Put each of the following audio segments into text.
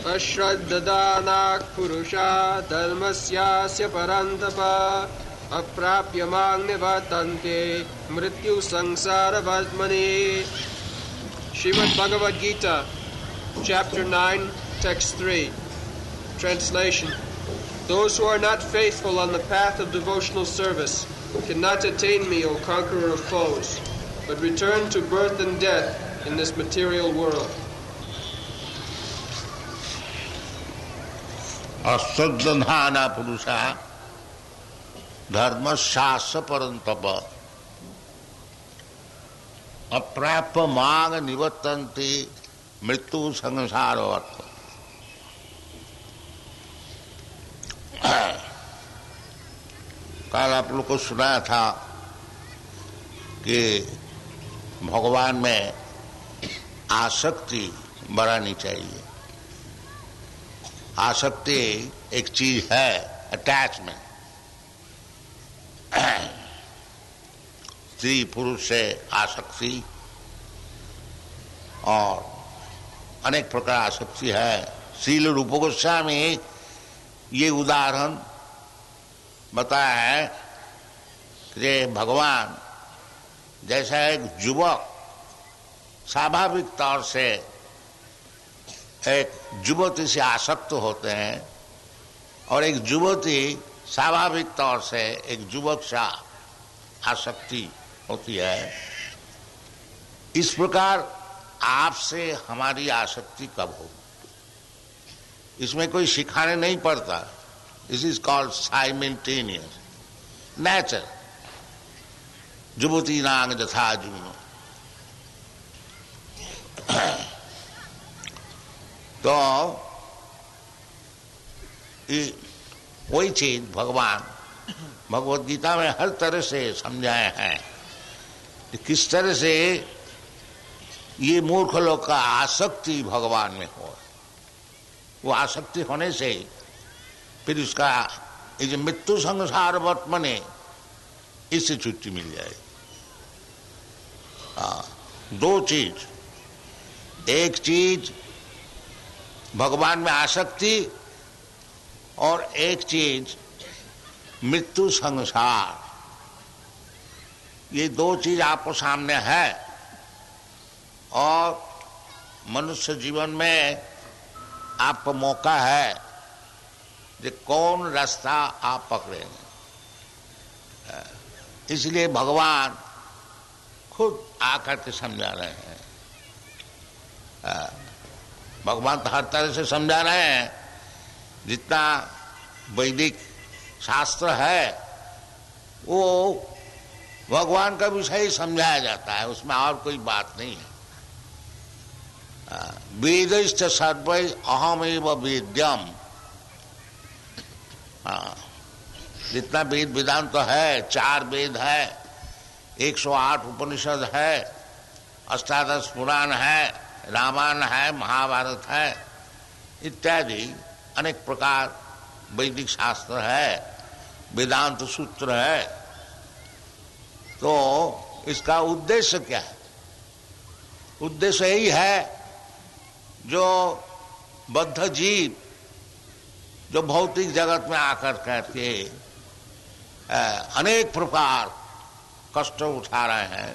अश्रद्धदानाः पुरुषा धर्मस्यास्य परन्तप अप्राप्य मां निवर्तन्ते मृत्यु संसारवर्त्मनि. Srimad Bhagavad Gita, Chapter 9, Text 3. Translation. Those who are not faithful on the path of devotional service cannot attain me, O conqueror of foes, but return to birth and death in this material world. अश्रद्धधाना पुरुषा धर्मशास्त्र परंतप अप्राप्य मांग निवर्तन्ते मृत्यु संसारवर्त. कल आप लोग को सुनाया था कि भगवान में आसक्ति बढ़ानी चाहिए. आसक्ति एक चीज है, अटैचमेंट. स्त्री पुरुष से आसक्ति और अनेक प्रकार आसक्ति है. श्रील रूप गोस्वामी ये उदाहरण बताया है कि भगवान जैसा एक युवक स्वाभाविक तौर से एक युवती से आसक्त होते हैं और एक युवती स्वाभाविक तौर से एक युवक से आसक्ति होती है, इस प्रकार आपसे हमारी आसक्ति कब हो, इसमें कोई सिखाने नहीं पड़ता. This is called simultaneous nature. युवती नांग जथा जुनो. तो वही चीज भगवान भगवद गीता में हर तरह से समझाए हैं कि किस तरह से ये मूर्ख लोग का आसक्ति भगवान में हो. वो आसक्ति होने से फिर उसका ये जो मृत्यु संसार वर्तमने इससे छुट्टी मिल जाएगी. दो चीज, एक चीज भगवान में आसक्ति और एक चीज मृत्यु संसार. ये दो चीज आपको सामने है और मनुष्य जीवन में आपको मौका है कि कौन रास्ता आप पकड़ेंगे. इसलिए भगवान खुद आकर के समझा रहे हैं. भगवान तो हर तरह से समझा रहे हैं. जितना वैदिक शास्त्र है वो भगवान का विषय ही समझाया जाता है, उसमें और कोई बात नहीं है. वेदैश्च सर्वै अहमेव वेद्यम. जितना वेद वेदांत तो है, 4 वेद है, 108 उपनिषद है, 18 पुराण है, रामायण है, महाभारत है, इत्यादि अनेक प्रकार वैदिक शास्त्र है, वेदांत सूत्र है. तो इसका उद्देश्य क्या है? उद्देश्य यही है जो बद्ध जीव जो भौतिक जगत में आकर करके अनेक प्रकार कष्ट उठा रहे हैं.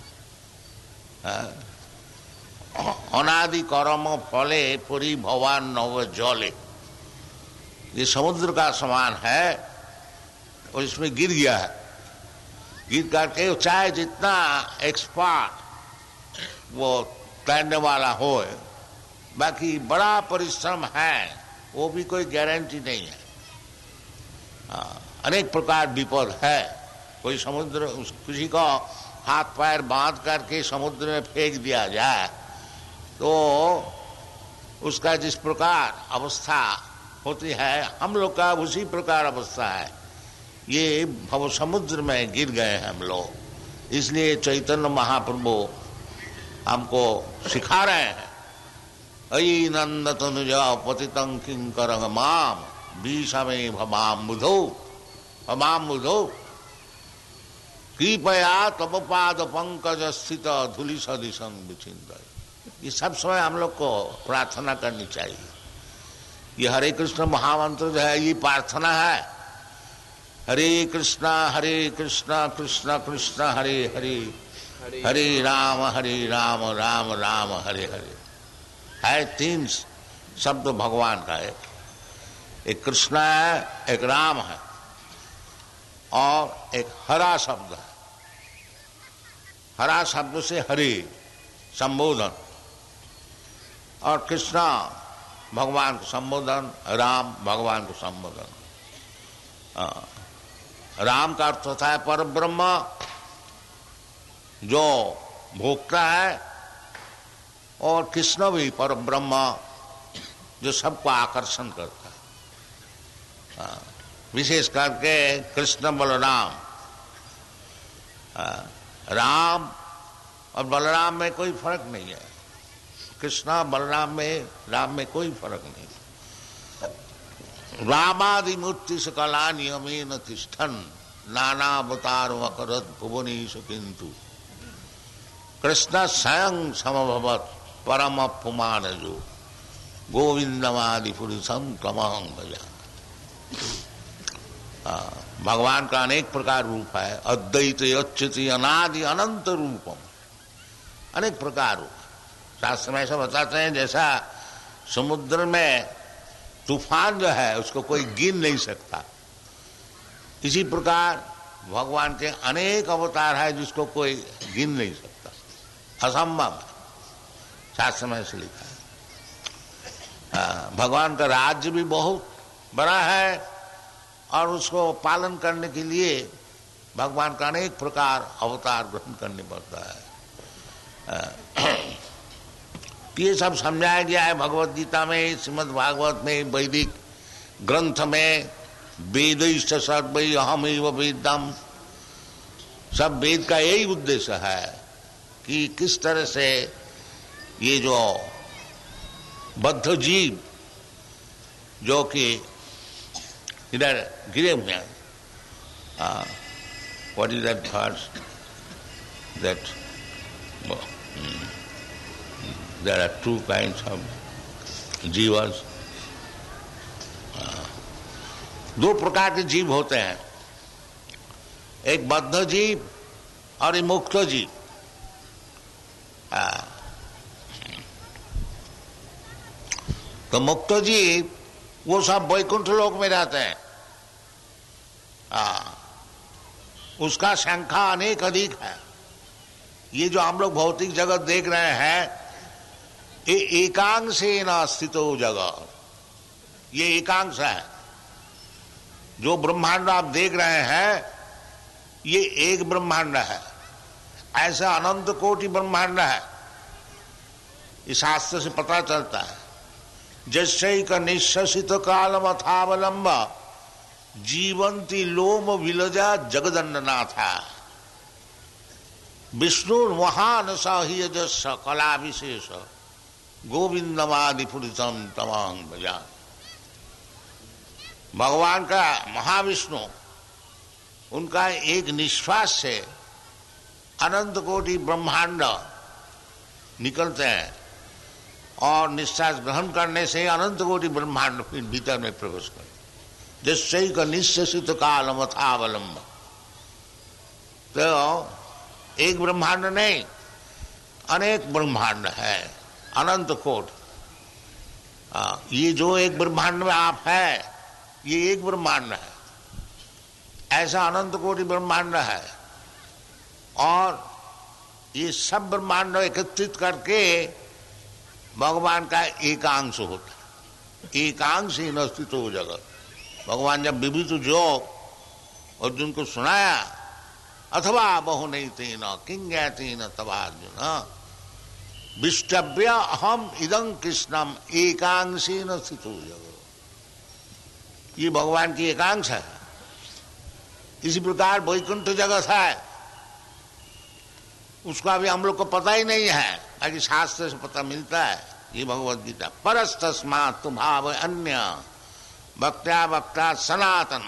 अनादि कर्म फले पुरी भवान नव जले. ये समुद्र का समान है और इसमें गिर गया है. गिर करके चाहे जितना एक्सपर्ट वो तैरने वाला हो, बाकी बड़ा परिश्रम है, वो भी कोई गारंटी नहीं है. अनेक प्रकार विपद है. कोई समुद्र किसी को हाथ पैर बांध करके समुद्र में फेंक दिया जाए तो उसका जिस प्रकार अवस्था होती है, हम लोग का उसी प्रकार अवस्था है. ये भव समुद्र में गिर गए हैं हम लोग. इसलिए चैतन्य महाप्रभु हमको सिखा रहे हैं, अयि नंद तनुज पतितं किंकरं माम भीषमे भमाम बुधो कृपया तब पाद पंकज स्थित धूलि सदिशं विचिंत. ये सब समय हम लोग को प्रार्थना करनी चाहिए ये हरे कृष्ण महामंत्र जो है, ये प्रार्थना है। हरे कृष्णा कृष्ण कृष्ण हरे हरे, हरे राम राम राम हरे हरे। है 3 शब्द भगवान का। एक कृष्ण है, एक राम है और एक हरा शब्द है। हरा शब्द से हरे संबोधन, और कृष्णा भगवान को संबोधन, राम भगवान को संबोधन। राम का अर्थ होता है पर ब्रह्म, जो भोक्ता है, और कृष्ण भी पर ब्रह्म, जो सबको आकर्षण करता है। विशेष करके कृष्ण बलराम, राम और बलराम में कोई फर्क नहीं है। कृष्णा बलराम में, राम में कोई फर्क नहीं। रामादि मूर्ति सकला नियमेन तिष्ठन् नाना अवतार वकरत भुवनेषु किंतु कृष्ण स्वयं समभवत् परम पुमानजो गोविंदमादि पुरुषम तमहं भजामि। भगवान का अनेक प्रकार रूप है। अद्वैत अच्युत अनादि अनंत रूपम, अनेक प्रकार रूप। शास्त्र में ऐसा बताते हैं जैसा समुद्र में तूफान जो है उसको कोई गिन नहीं सकता, इसी प्रकार भगवान के अनेक अवतार है जिसको कोई गिन नहीं सकता, असंभव है। शास्त्र में ऐसे लिखा है। भगवान का राज्य भी बहुत बड़ा है और उसको पालन करने के लिए भगवान का अनेक प्रकार अवतार ग्रहण करने पड़ता है। ये सब समझाया गया है भगवत गीता में, श्रीमद् भागवत में, वैदिक ग्रंथ में। वेदैश्च सर्वै अहमैव वेद्यम्, सब वेद का यही उद्देश्य है कि किस तरह से ये जो बद्ध जीव जो कि इधर गिरे हुए हैं, what is that first that there are 2 kinds of जीवस। 2 प्रकार के जीव होते हैं, एक बद्ध जीव और एक मुक्त जीव। तो मुक्त जीव वो सब वैकुंठ लोक में रहते हैं। उसका संख्या अनेक अधिक है। ये जो हम लोग भौतिक जगत देख रहे हैं, ये एकांशेन स्थितो जगत, ये एकांश है। जो ब्रह्मांड आप देख रहे हैं ये एक ब्रह्मांड है, ऐसा अनंत कोटि ब्रह्मांड है। इस शास्त्र से पता चलता है। जस्यैक निश्वसित कालम अथावलंब जीवंती लोम विलजा जगदन्ननाथा विष्णु महान सहियजस कला विशेष गोविंदमादि पुरुषम तमहं भजामि। भगवान का महाविष्णु, उनका एक निश्वास से अनंत कोटि ब्रह्मांड निकलते हैं और निश्वास ग्रहण करने से अनंत कोटि ब्रह्मांड फिर भीतर में प्रवेश करते। जस्यैक निश्वसित कालम अथावलंब, तो एक ब्रह्मांड नहीं, अनेक ब्रह्मांड है, अनंत कोट। ये जो एक ब्रह्मांड में आप है, ये एक ब्रह्मांड है, ऐसा अनंत कोटि ब्रह्मांड है। और ये सब ब्रह्मांड एकत्रित करके भगवान का एकांश होता है। एकांश ही नस्तित हो जगत। भगवान जब विविध जोग अर्जुन को सुनाया, अथवा बहु नहीं तेन किंगैतेन तवार्जुन विष्टव्य अहम इदं कृष्णम एकांशेन स्थितो जगत। ये भगवान की एकांश है। इसी प्रकार वैकुंठ जगत है, उसका भी हम लोग को पता ही नहीं है, आगे शास्त्र से पता मिलता है। ये भगवत गीता परस्तस्मात् तु भाव अन्य भक्त्या भक्ता सनातन,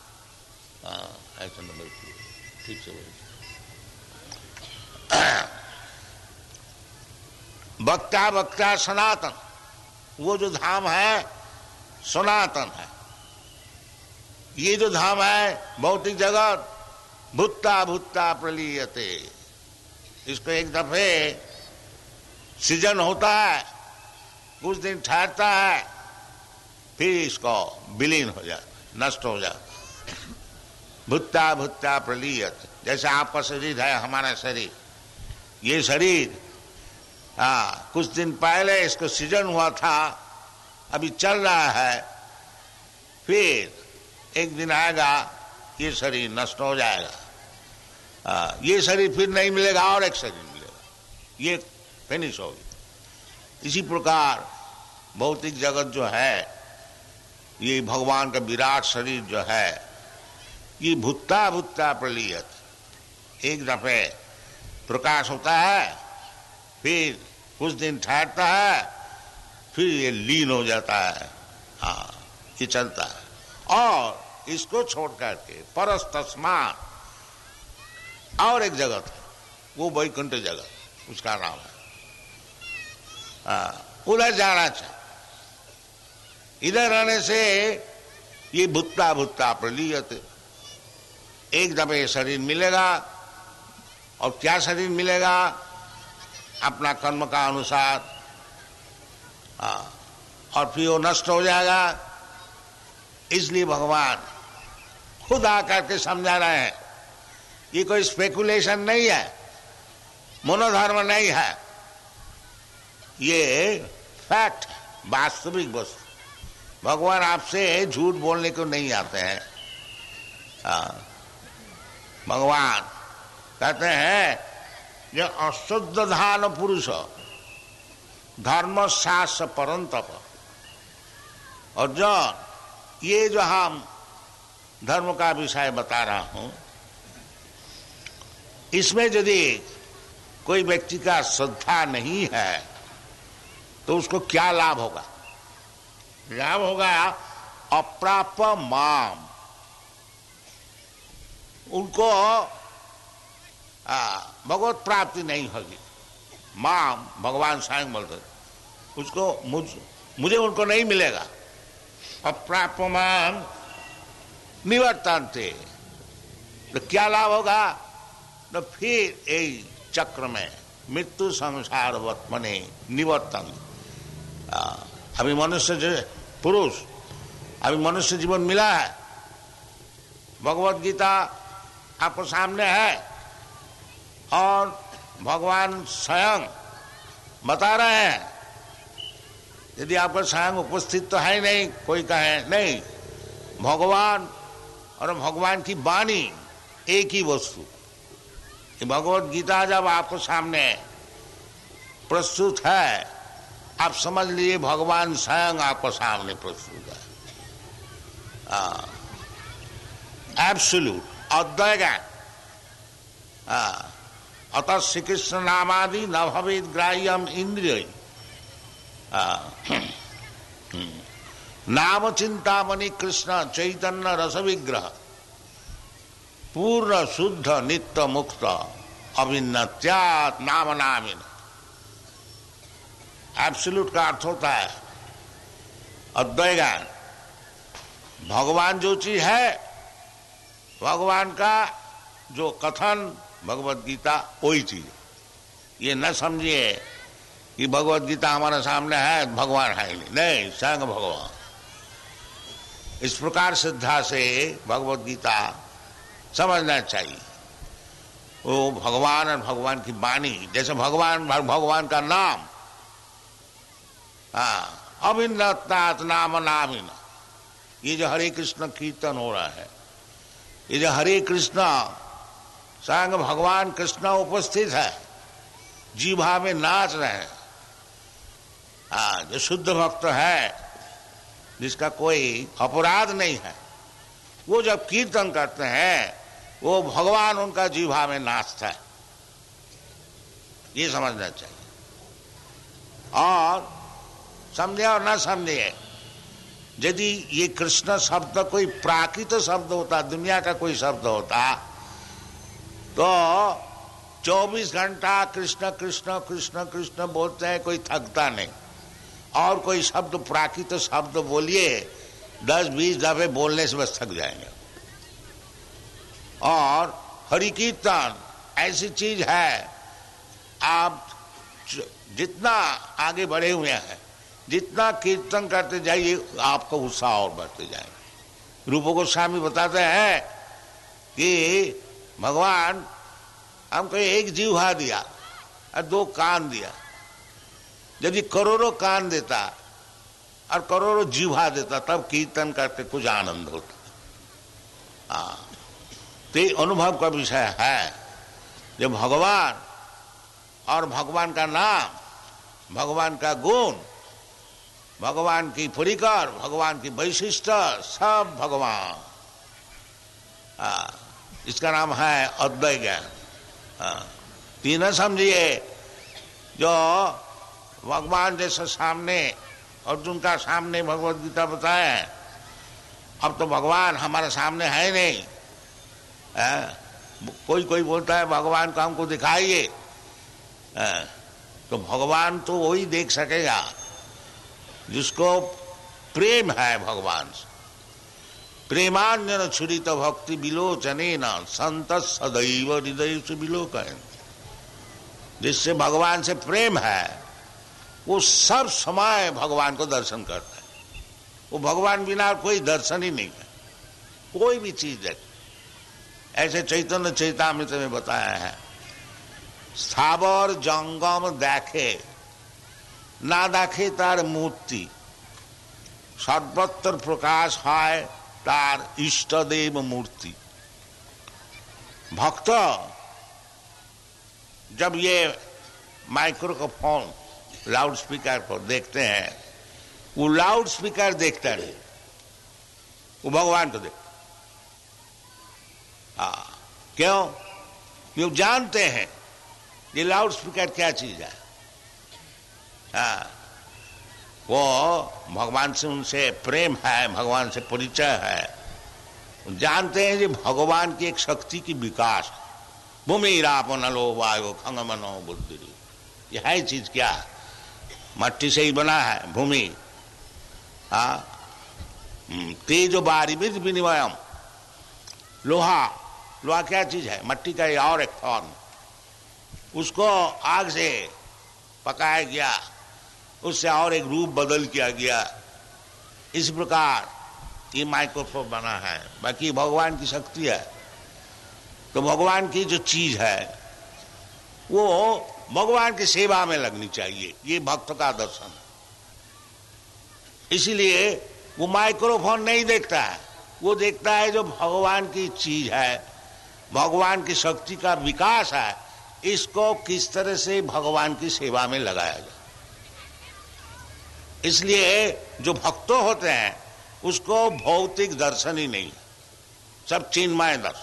ऐसा नंबर ठीक से भक्त्या भक्त्या सनातन, वो जो धाम है सनातन है। ये जो धाम है भौतिक जगत, भूता भूता प्रलीयते, इसको एक दफे सृजन होता है, कुछ दिन ठहरता है, फिर इसको विलीन हो जाता, नष्ट हो जाता। भूता भूता प्रलीयते, जैसे आपका शरीर है, हमारा शरीर, ये शरीर कुछ दिन पहले इसको सृजन हुआ था, अभी चल रहा है, फिर एक दिन आएगा ये शरीर नष्ट हो जाएगा। ये शरीर फिर नहीं मिलेगा और एक शरीर मिलेगा, ये फिनिश होगी। इसी प्रकार भौतिक जगत जो है, ये भगवान का विराट शरीर जो है, ये भूता भूता प्रलीयत, एक दफे प्रकाश होता है, फिर कुछ दिन ठहरता है, फिर ये लीन हो जाता है। ये चलता है। और इसको छोड़ करके परस्तस्मात् और एक जगत है, वो वैकुंठ जगत, उसका नाम है। उधर जाना चाहिए। इधर रहने से ये भूता भूता प्रलीयते, एक दफे शरीर मिलेगा, और क्या शरीर मिलेगा? अपना कर्म का अनुसार, और फिर वो नष्ट हो जाएगा। इसलिए भगवान खुद आकर के समझा रहे हैं, ये कोई स्पेकुलेशन नहीं है, मनोधर्म नहीं है, ये फैक्ट, वास्तविक वस्तु। भगवान आपसे झूठ बोलने को नहीं आते हैं। भगवान कहते हैं, जो अशुद्ध धान पुरुष धर्म शास्त्र परंतप, और जो ये जो हम धर्म का विषय बता रहा हूं, इसमें यदि कोई व्यक्ति का श्रद्धा नहीं है तो उसको क्या लाभ होगा? लाभ होगा अप्राप माम, उनको भगवत प्राप्ति नहीं होगी। माम भगवान स्वयं बोलते, उसको मुझे उनको नहीं मिलेगा। अप्राप माम निवर्तन्ते, तो क्या लाभ होगा? तो फिर यही चक्र में मृत्यु संसार वर्तमने निवर्तन। अभी मनुष्य पुरुष, अभी मनुष्य जीवन मिला है, भगवत गीता आपको सामने है, और भगवान स्वयं बता रहे हैं। यदि आपका स्वयं उपस्थित तो है नहीं, कोई कहे नहीं, भगवान और भगवान की वाणी एक ही वस्तु। भगवत गीता जब आपको सामने प्रस्तुत है, आप समझ लीजिए भगवान स्वयं आपको सामने प्रस्तुत है। एब्सोल्यूट अद्वय ज्ञान। अतः श्री कृष्ण नामादि न भवेद ग्राह्यम इंद्रिय, नाम चिंतामणि कृष्ण चैतन्य रस विग्रह, पूर्ण शुद्ध नित्य मुक्त अभिन्नत्यात् नाम नामिन। एब्सोल्यूट का अर्थ होता है अद्वय ज्ञान। भगवान जो चीज है, भगवान का जो कथन भगवत गीता वही चीज। ये न समझिए कि भगवत गीता हमारे सामने है, भगवान है नहीं, स्वयं भगवान। इस प्रकार श्रद्धा से भगवत गीता समझना चाहिए। वो भगवान और भगवान की वाणी, जैसे भगवान का नाम, अभिन्नतात् नाम नामिन। ये जो हरे कृष्ण कीर्तन हो रहा है, ये जो हरे कृष्ण, स्वयं भगवान कृष्ण उपस्थित है, जीवा में नाच रहे हैं। जो शुद्ध भक्त है, जिसका कोई अपराध नहीं है, वो जब कीर्तन करते हैं, वो भगवान उनका जीवा में नाचता है। ये समझना चाहिए। और समझे और ना समझे, यदि ये कृष्ण शब्द कोई प्राकृत शब्द होता, दुनिया का कोई शब्द होता, तो 24 घंटा कृष्ण कृष्ण कृष्ण कृष्ण बोलते हैं, कोई थकता नहीं। और कोई शब्द प्राकृत शब्द बोलिए, 10-20 दफे बोलने से बस थक जाएंगे। और हरि कीर्तन ऐसी चीज है, आप जितना आगे बढ़े हुए हैं, जितना कीर्तन करते जाइए आपका उत्साह और बढ़ते जाएगा। रूप गोस्वामी बताते हैं कि भगवान हमको एक जीवा दिया और 2 कान दिया। यदि करोड़ों कान देता और करोड़ों जीवा देता तब कीर्तन करते कुछ आनंद होता। तो अनुभव का विषय है, जब भगवान और भगवान का नाम, भगवान का गुण, भगवान की परिकर, भगवान की वैशिष्ट, सब भगवान, इसका नाम है अद्वैत ज्ञान। तीन समझिए, जो भगवान जैसे सामने अर्जुन का सामने भगवत गीता बताया है, अब तो भगवान हमारे सामने है नहीं। कोई कोई बोलता है भगवान को हमको दिखाइए, तो भगवान तो वही देख सकेगा जिसको प्रेम है भगवान से। प्रेमान्यन छुरित भक्ति विलोचनेन संत सदैव हृदय से विलोकन। जिससे भगवान से प्रेम है वो सब समय भगवान को दर्शन करता है। वो भगवान बिना कोई दर्शन ही नहीं है, कोई भी चीज है। ऐसे चैतन्य चैतामृत में बताया है, स्थावर जंगम देखे ना देखे तार मूर्ति, सर्वत्र प्रकाश है तार इष्टदेव मूर्ति। भक्त जब ये माइक्रोफोन लाउड स्पीकर पर देखते हैं, वो लाउड स्पीकर देखता नहीं, वो भगवान को देखता। क्यों? वो जानते हैं ये लाउड स्पीकर क्या चीज है। वो भगवान से उनसे प्रेम है, भगवान से परिचय है, जानते हैं कि भगवान की एक शक्ति की विकास। भूमि रापनलो वायु खंगमनो बुद्धि, यह है चीज क्या? मट्टी से ही बना है भूमि। तेजो बारिमित विनिमयम, लोहा, लोहा क्या चीज है? मट्टी का और एक फॉर्म, उसको आग से पकाया गया, उससे और एक रूप बदल किया गया। इस प्रकार ये माइक्रोफोन बना है। बाकी भगवान की शक्ति है। तो भगवान की जो चीज है वो भगवान की सेवा में लगनी चाहिए, ये भक्त का दर्शन। इसीलिए वो माइक्रोफोन नहीं देखता है, वो देखता है जो भगवान की चीज है, भगवान की शक्ति का विकास है, इसको किस तरह से भगवान की सेवा में लगाया जाए। इसलिए जो भक्त होते हैं उसको भौतिक दर्शन ही नहीं, सब चिन्मय दर्शन।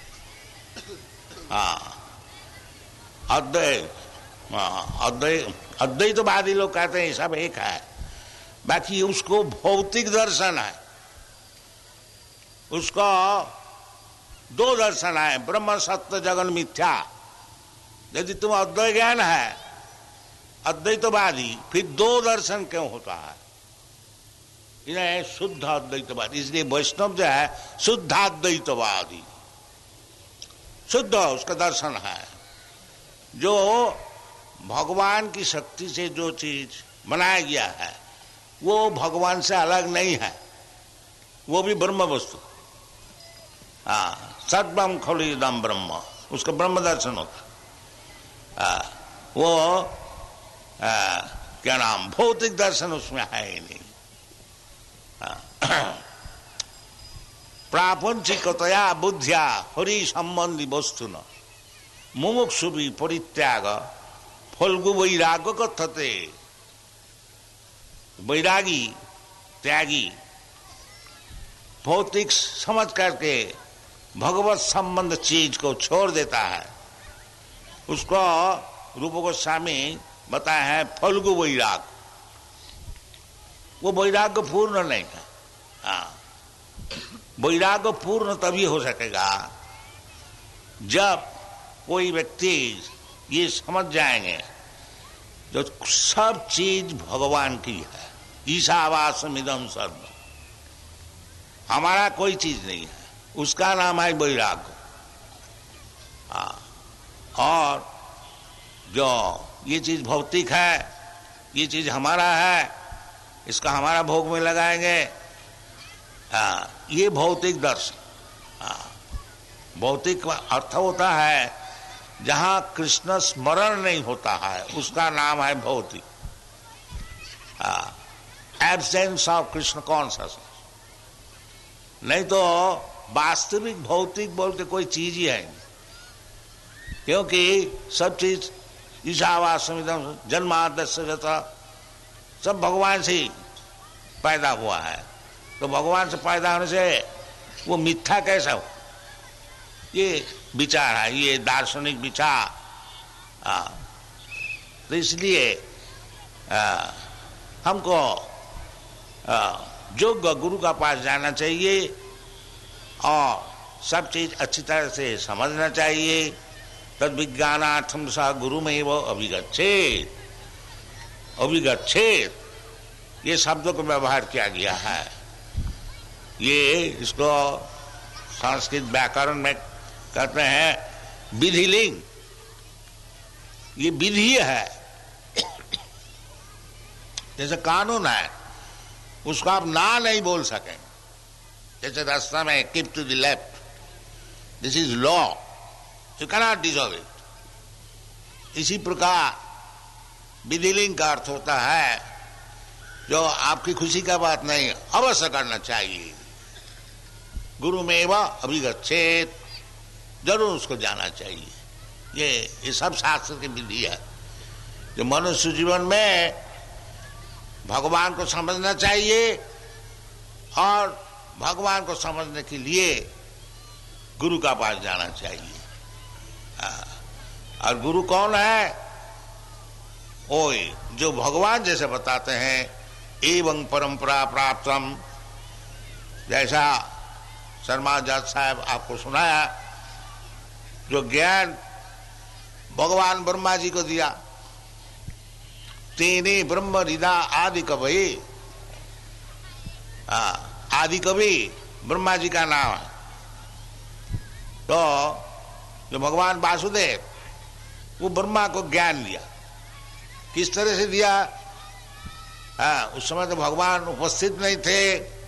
अद्वैतवादी लोग कहते हैं सब एक है, बाकी उसको भौतिक दर्शन है, उसको 2 दर्शन है, ब्रह्म सत्य जगन मिथ्या। यदि तुम अद्वैत ज्ञान है, अद्वैतवादी, फिर 2 दर्शन क्यों होता है? इन्हें शुद्ध अद्वैतवादी, इसलिए वैष्णव जो है शुद्धाद्वैतवादी, शुद्ध उसका दर्शन है। जो भगवान की शक्ति से जो चीज बनाया गया है वो भगवान से अलग नहीं है, वो भी ब्रह्म वस्तु। सद्ब्रह्म खलुदम ब्रह्म, उसका ब्रह्म दर्शन होता। वो क्या नाम, भौतिक दर्शन उसमें है ही नहीं। प्रापंचिकतया बुद्धिया हरि संबंधी वस्तु न मुमुक्षु भी परित्याग फल्गु वैराग्य कथते। वैरागी, त्यागी, भौतिक समझ करके भगवत संबंध चीज को छोड़ देता है, उसको रूप गोस्वामी बताया है फल्गु वैराग। वो वैराग्य पूर्ण नहीं है। वैराग्य पूर्ण तभी हो सकेगा जब कोई व्यक्ति ये समझ जाएंगे तो सब चीज भगवान की है। ईशावास्यमिदं सर्वम्, हमारा कोई चीज नहीं है, उसका नाम है वैराग्य। और जो ये चीज भौतिक है, ये चीज हमारा है, इसका हमारा भोग में लगाएंगे, ये भौतिक दर्शन। भौतिक अर्थ होता है जहां कृष्ण स्मरण नहीं होता है, उसका नाम है भौतिक। Absence of Krishna consciousness. नहीं तो वास्तविक भौतिक बोल के कोई चीज ही है नहीं, क्योंकि सब चीज ईशावास्यमिदं जन्माद्यस्य यथा, सब भगवान से ही पैदा हुआ है। तो भगवान से पैदा होने से वो मिथ्या कैसा हो? ये विचार है, ये दार्शनिक विचार। तो इसलिए हमको योग्य गुरु का पास जाना चाहिए और सब चीज अच्छी तरह से समझना चाहिए। तद विज्ञानार्थम सा गुरु में वो अभिगच्छेत, अभिगच्छेत ये शब्दों को व्यवहार किया गया है। ये इसको संस्कृत व्याकरण में कहते हैं विधिलिंग। ये विधि है, जैसे कानून है, उसको आप ना नहीं बोल सकें। जैसे रास्ता में keep to the left, this is law, you can not disobey it. इसी प्रकार विधिलिंग का अर्थ होता है जो आपकी खुशी का बात नहीं, अवश्य करना चाहिए। गुरु में व अभिगच्छेत, जरूर उसको जाना चाहिए। ये सब शास्त्र की विधि है जो मनुष्य जीवन में भगवान को समझना चाहिए और भगवान को समझने के लिए गुरु का पास जाना चाहिए। और गुरु कौन है? ओए जो भगवान जैसे बताते हैं, एवं परंपरा प्राप्तम, जैसा शर्मा जज साहब आपको सुनाया, जो ज्ञान भगवान ब्रह्मा जी को दिया, तेने ब्रह्म हृदा आदि कवि। आदि कवि ब्रह्मा जी का नाम है। तो जो भगवान वासुदेव, वो ब्रह्मा को ज्ञान दिया। किस तरह से दिया? उस समय तो भगवान उपस्थित नहीं थे,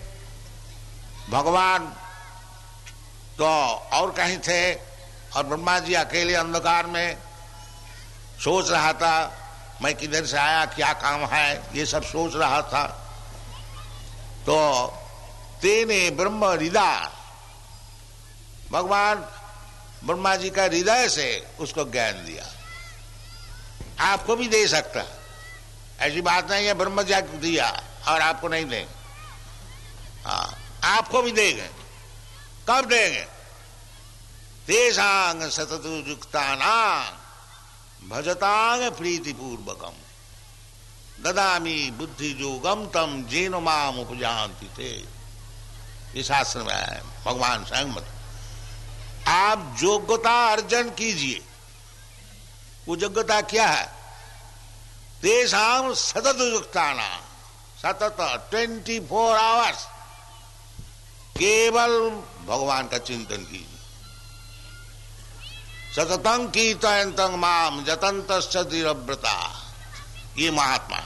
भगवान तो और कहीं थे और ब्रह्मा जी अकेले अंधकार में सोच रहा था, मैं किधर से आया, क्या काम है, ये सब सोच रहा था। तो तेने ब्रह्म हृदय, भगवान ब्रह्मा जी का हृदय से उसको ज्ञान दिया। आपको भी दे सकता है, ऐसी बात नहीं है ब्रह्म जी को दिया और आपको नहीं देंगे। आपको भी देंगे। कब देंगे? तेषांग सततु युक्तानां भजतांग प्रीतिपूर्वकम ददामी बुद्धि योगम तम जेन माम उपजानति ते। ये शास्त्र में है, भगवान स्वयं बता। आप योग्यता अर्जन कीजिए। वो योग्यता क्या है? तेषां सतत युक्ताना, सतत 24 आवर्स केवल भगवान का चिंतन कीजिए। सततं कीर्तयन्तं माम जतन्तश्च धीरव्रता, ये महात्मा।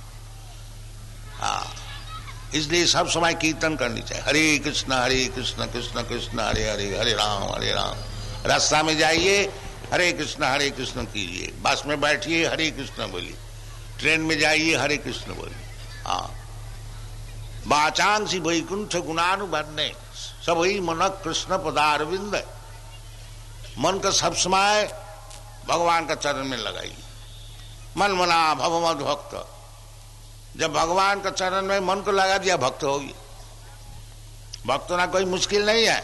इसलिए सब समय कीर्तन करनी चाहिए। हरे कृष्ण कृष्ण कृष्ण हरे हरे, हरे राम। रास्ता में जाइए हरे कृष्ण कीजिए, बस में बैठिए हरे कृष्ण बोलिए, ट्रेन में जाइए हरे कृष्ण बोलिए। वाचांसी वैकुंठ गुणानुबन्ने सभी मन कृष्ण पदारविंद। मन का सब समय भगवान का चरण में लगाइए। मन मना भव मद भक्त। जब भगवान का चरण में मन को लगा दिया, भक्त होगी। भक्त होना कोई मुश्किल नहीं है,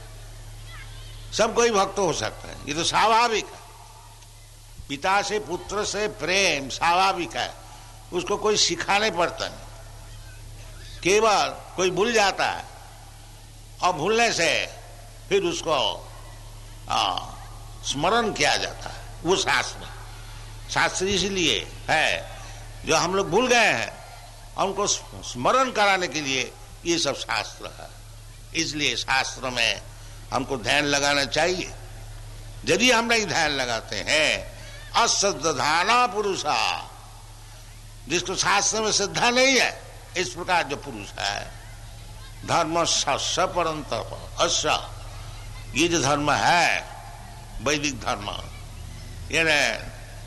सब कोई भक्त हो सकता है, ये तो स्वाभाविक है। पिता से पुत्र से प्रेम स्वाभाविक है, उसको कोई सिखाने पड़ता नहीं। केवल कोई भूल जाता है और भूलने से फिर उसको स्मरण किया जाता है। वो शास्त्र शास्त्र इसलिए है जो हम लोग भूल गए हैं, उनको स्मरण कराने के लिए ये सब शास्त्र है। इसलिए शास्त्र में हमको ध्यान लगाना चाहिए। यदि हम नहीं ध्यान लगाते हैं, असद्धाना पुरुषा, जिसको शास्त्र में श्रद्धा नहीं है, इस प्रकार जो पुरुष है, धर्म सपरंतर अश्र, ये जो धर्म है वैदिक धर्म, यानी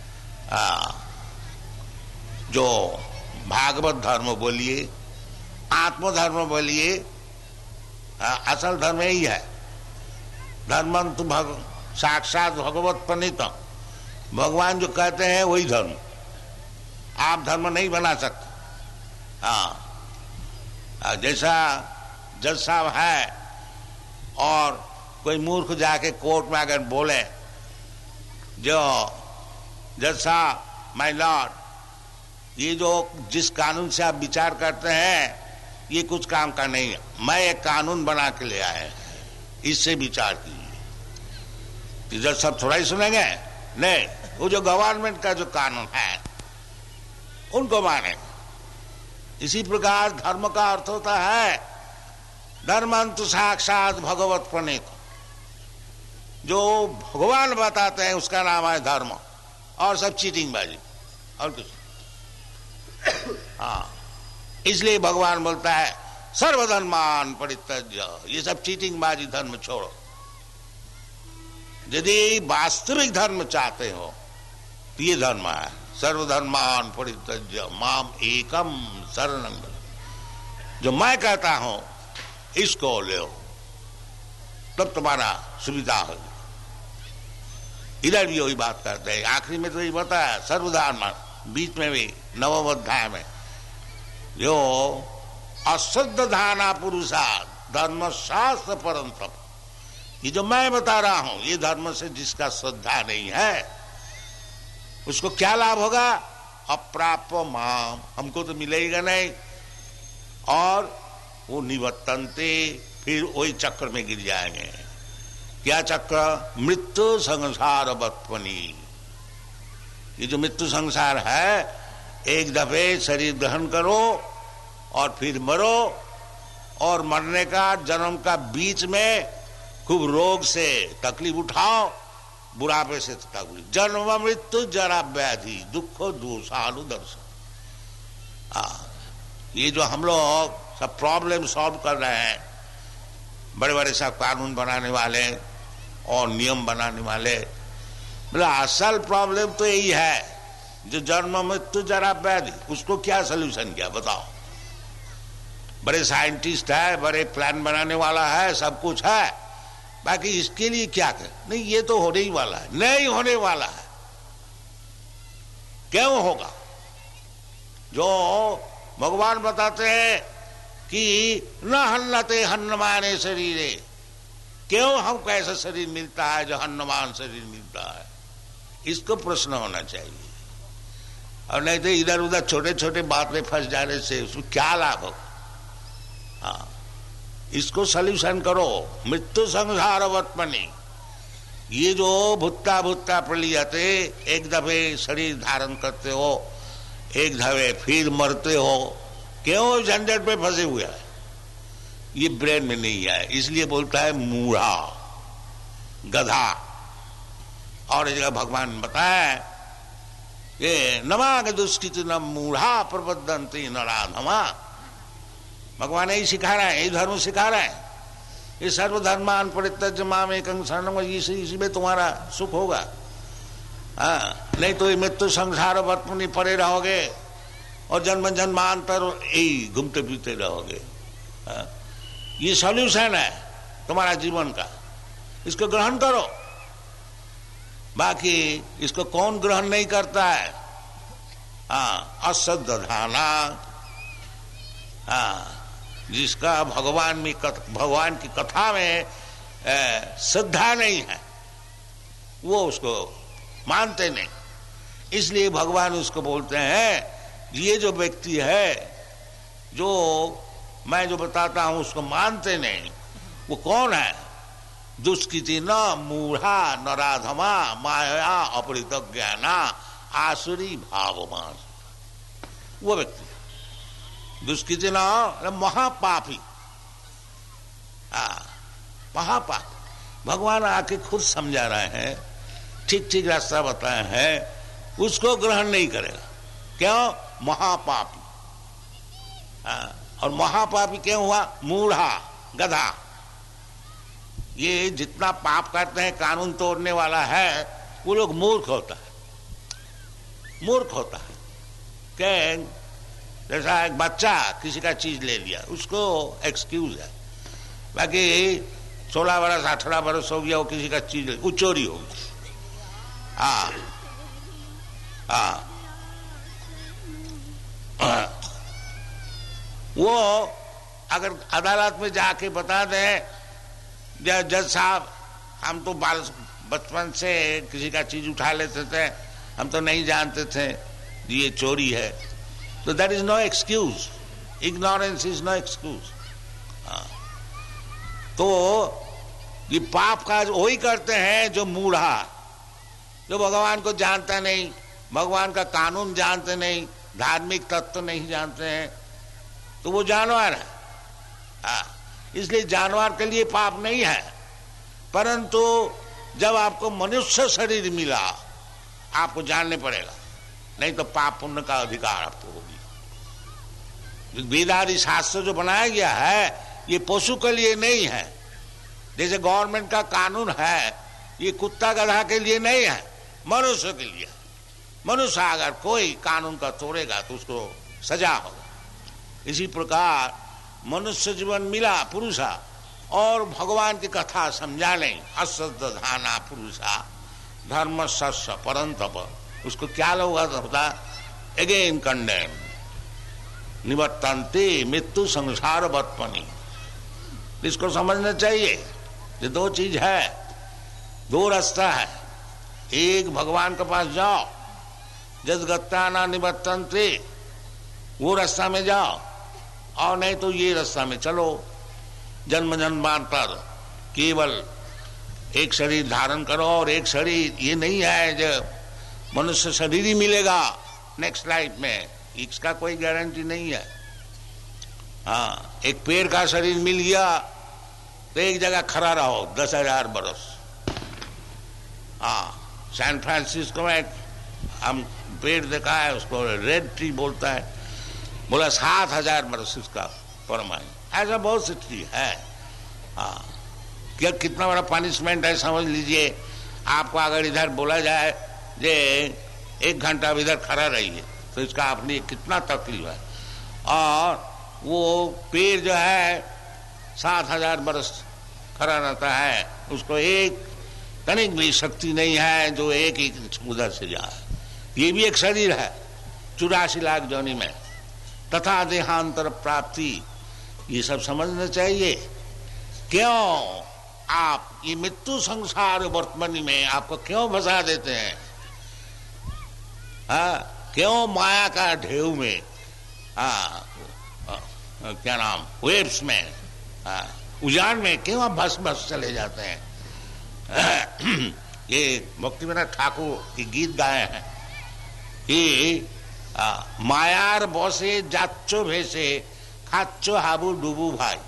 जो भागवत धर्म बोलिए, आत्मधर्म बोलिए, असल धर्म यही है। धर्मंतु साक्षात भगवत प्रणीत, भगवान जो कहते हैं वही धर्म, आप धर्म नहीं बना सकते। जैसा जज साहब है और कोई मूर्ख जाके कोर्ट में अगर बोले, जो जज साहब, माय लॉर्ड, ये जो जिस कानून से आप विचार करते हैं ये कुछ काम का नहीं है, मैं एक कानून बना के ले आया, इससे विचार कीजिए। जज साहब थोड़ा ही सुनेंगे? नहीं, वो जो गवर्नमेंट का जो कानून है उनको माने। इसी प्रकार धर्म का अर्थ होता है धर्मंतु साक्षात भगवत प्रणीत, जो भगवान बताते हैं उसका नाम है धर्म, और सब चीटिंगबाजी और कुछ। हाँ, इसलिए भगवान बोलता है सर्वधर्मान परित्यज्य, ये सब चीटिंगबाजी धर्म छोड़ो। यदि वास्तविक धर्म चाहते हो तो ये धर्म है, सर्वधर्मान परित्यज्य माम एकम शरणं व्रज, जो मैं कहता हूं इसको ले, तब तुम्हारा सुविधा होगी। इधर भी वही बात करते हैं, आखिरी में तो यही बताया सर्वधर्म, बीच में भी नवम अध्याय में, जो अश्रद्धाना पुरुषा धर्म शास्त्र परंतप, ये जो मैं बता रहा हूं ये धर्म से जिसका श्रद्धा नहीं है उसको क्या लाभ होगा? अप्राप्य माम, हमको तो मिलेगा नहीं, और वो निवर्तन्ते, फिर वही चक्र में गिर जाएंगे। क्या चक्र? मृत्यु संसार बत्पनी। ये जो मृत्यु संसार है, एक दफे शरीर ग्रहण करो और फिर मरो, और मरने का जन्म का बीच में खूब रोग से तकलीफ उठाओ, बुढ़ापे से तकलीफ, जन्म मृत्यु जरा व्याधि दुखो दोषानुदर्शन। ये जो हम लोग सब प्रॉब्लम सॉल्व कर रहे हैं, बड़े बड़े सब कानून बनाने वाले और नियम बनाने वाले, मतलब असल प्रॉब्लम तो यही है, जो जन्म मृत्यु जरा व्याधि, उसको क्या सोल्यूशन किया बताओ? बड़े साइंटिस्ट है, बड़े प्लान बनाने वाला है, सब कुछ है, बाकी इसके लिए क्या कर? नहीं, ये तो होने ही वाला है, नहीं होने वाला है। क्यों होगा? जो भगवान बताते हैं कि न हन्नते हन्नमाने शरीरे, क्यों हमको ऐसा शरीर मिलता है जो हन्नमान शरीर मिलता है? इसको प्रश्न होना चाहिए, और नहीं तो इधर उधर छोटे छोटे बात में फंस जाने से उसको क्या लाभ होगा? हाँ, इसको सॉल्यूशन करो। मृत्यु संसार वर्तमनी, ये जो भुट्टा भुट्टा प्रलियते, एक दफे शरीर धारण करते हो, एक दफे फिर मरते हो, क्यों झंझट पे फंसे हुए हैं? ये ब्रेन में नहीं है, इसलिए बोलता है मूढ़ा, गधा। और जगह भगवान बताया ये नमाग दुष्कृत न मूढ़ा प्रबद्धन्ति नराधमा, भगवान यही सिखा रहे हैं, यही धर्म सिखा रहे हैं। ये सर्वधर्मान परित्यज्य माम एकं शरणं, इसी में तुम्हारा सुख होगा। हाँ, नहीं तो ये मृत्यु संसार वर्तमनी पड़े रहोगे और जन्म जन्मांतर यही घूमते फिरते रहोगे। हाँ, ये सॉल्यूशन है तुम्हारा जीवन का, इसको ग्रहण करो। बाकी इसको कौन ग्रहण नहीं करता है? हाँ, असद्धाना, हाँ, जिसका भगवान की कथा में श्रद्धा नहीं है, वो उसको मानते नहीं। इसलिए भगवान उसको बोलते हैं ये जो व्यक्ति है, जो मैं जो बताता हूं उसको मानते नहीं, वो कौन है? दुष्कृति न मूढ़ा नराधमा माया अपरित ज्ञाना आसुरी भावमान, वो व्यक्ति दुष्कृतिना महापापी, महापाप। भगवान आके खुद समझा रहे हैं, ठीक ठीक रास्ता बताए हैं, उसको ग्रहण नहीं करेगा। क्यों? महापापी। और महापापी क्यों हुआ? मूढ़ा, गधा। ये जितना पाप करते हैं, कानून तोड़ने वाला है, वो लोग मूर्ख होता है, मूर्ख होता है। क्या? जैसा एक बच्चा किसी का चीज ले लिया, उसको एक्सक्यूज है, बाकी 16 बरस 18 बरस हो गया, वो किसी का चीज ले, वो चोरी हो गई। वो अगर अदालत में जाके बता दें, जज साहब हम तो बचपन से किसी का चीज उठा लेते थे, हम तो नहीं जानते थे ये चोरी है, तो that is no excuse, ignorance is no excuse. तो ये पाप काज वही करते हैं जो मूढ़ा, जो भगवान को जानता नहीं, भगवान का कानून जानते नहीं, धार्मिक तत्व नहीं जानते हैं, तो वो जानवर है। इसलिए जानवर के लिए पाप नहीं है, परंतु जब आपको मनुष्य शरीर मिला, आपको जानने पड़ेगा, नहीं तो पाप पुण्य का अधिकार आपको होगी। वेदादि शास्त्र जो बनाया गया है, ये पशु के लिए नहीं है। जैसे गवर्नमेंट का कानून है, ये कुत्ता गधा के लिए नहीं है, मनुष्य के लिए। मनुष्य अगर कोई कानून का तोड़ेगा तो उसको सजा होगा। इसी प्रकार मनुष्य जीवन मिला पुरुषा, और भगवान की कथा समझा नहीं, अश्रद्धाना पुरुषा धर्म सस्य परंतप, उसको क्या लोग होता? अगेन कंडेम निवर्तन्ते मृत्यु संसार वर्तमनि। इसको समझना चाहिए। ये दो चीज है, दो रास्ता है। एक भगवान के पास जाओ, जदगत्ताना निवर्तन्ते, वो रास्ता में जाओ, और नहीं तो ये रास्ता में चलो। जन्म जन्मांतर केवल एक शरीर धारण करो, और एक शरीर ये नहीं है जो मनुष्य शरीर ही मिलेगा नेक्स्ट लाइफ में, इसका कोई गारंटी नहीं है। हाँ, एक पेड़ का शरीर मिल गया तो एक जगह खड़ा रहो 10,000 बरस। हाँ, सैन फ्रांसिस्को में हम पेड़ देखा है, उसको रेड ट्री बोलता है, बोला 7,000 बरस इसका परमायु। ऐसा बहुत सी ट्री है। हाँ, क्या कितना बड़ा पनिशमेंट है समझ लीजिए। आपको अगर इधर बोला जाए जे 1 घंटा इधर खड़ा रहिए, तो इसका अपनी कितना तकलीफ है। और वो पेड़ जो है 7,000 बरस खड़ा रहता है, उसको एक तनिक भी शक्ति नहीं है जो एक ही उधर से जाए। ये भी एक शरीर है 84 लाख जोनी में, तथा देहांतर प्राप्ति, ये सब समझना चाहिए। क्यों आप ये मृत्यु संसार वर्तमानी में आपको क्यों फंसा देते हैं? क्यों माया का ढेउ में, क्या नाम, वेब्स में, उजान में क्यों आप भस भस चले जाते हैं? ये मुक्तिविनोद ठाकुर के गीत गाए हैं कि मायार बसे जाच्चो भेसे खाच्चो हाबू डूबू भाई।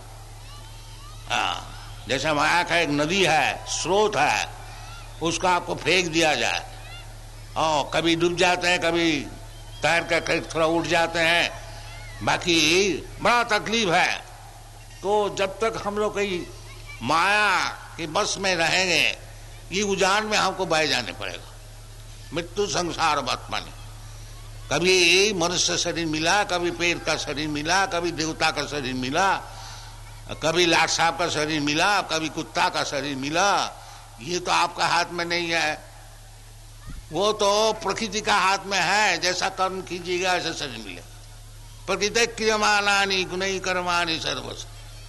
जैसे माया का एक नदी है, स्रोत है, उसको आपको फेंक दिया जाए, और कभी डूब जाते हैं, कभी तैर कर थोड़ा उठ जाते हैं, बाकी बड़ा तकलीफ है। तो जब तक हम लोग कहीं माया के बस में रहेंगे, ये उजान में हमको बह जाने पड़ेगा। मृत्यु संसार वर्तमानी, कभी मनुष्य शरीर मिला, कभी पेड़ का शरीर मिला, कभी देवता का शरीर मिला, कभी लाट साहब का शरीर मिला, कभी कुत्ता का शरीर मिला। ये तो आपका हाथ में नहीं है, वो तो प्रकृति का हाथ में है। जैसा कर्म कीजिएगा ऐसा शरीर मिलेगा। प्रकृति क्रियमाणानि गुणै कर्माणि सर्वश,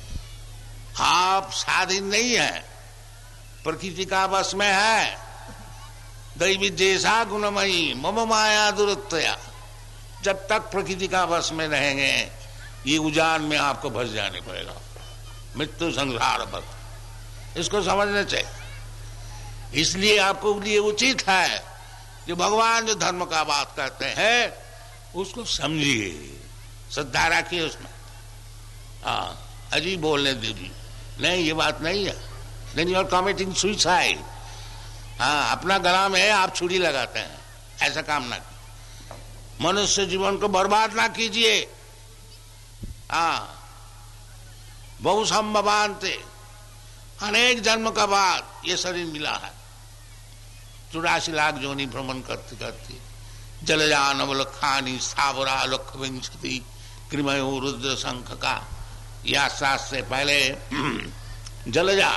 आप स्वाधीन नहीं है, प्रकृति का बस में है। दैवी जैसा गुणमयी मम माया दुरुत्तया, जब तक प्रकृति का बस में रहेंगे, ये उजान में आपको फंस जाने पड़ेगा। मृत्यु संसार भक्त, इसको समझना चाहिए। इसलिए आपको लिए उचित है जो भगवान जो धर्म का बात करते हैं उसको समझिए, श्रद्धा रखिए उसमें। अजीब बोलने दीजिए, नहीं ये बात नहीं है, then you are committing suicide. अपना गला में आप छुरी लगाते हैं, ऐसा काम ना कीजिए। मनुष्य जीवन को बर्बाद ना कीजिए। बहु संभवान्ते, अनेक जन्म का बाद ये शरीर मिला है। 84 लाख जोनी भ्रमण करते करते जलजा नवलखानी स्थावरा लख विंशति कृमयो रुद्र शंख का या शास्त्र से पहले जलजा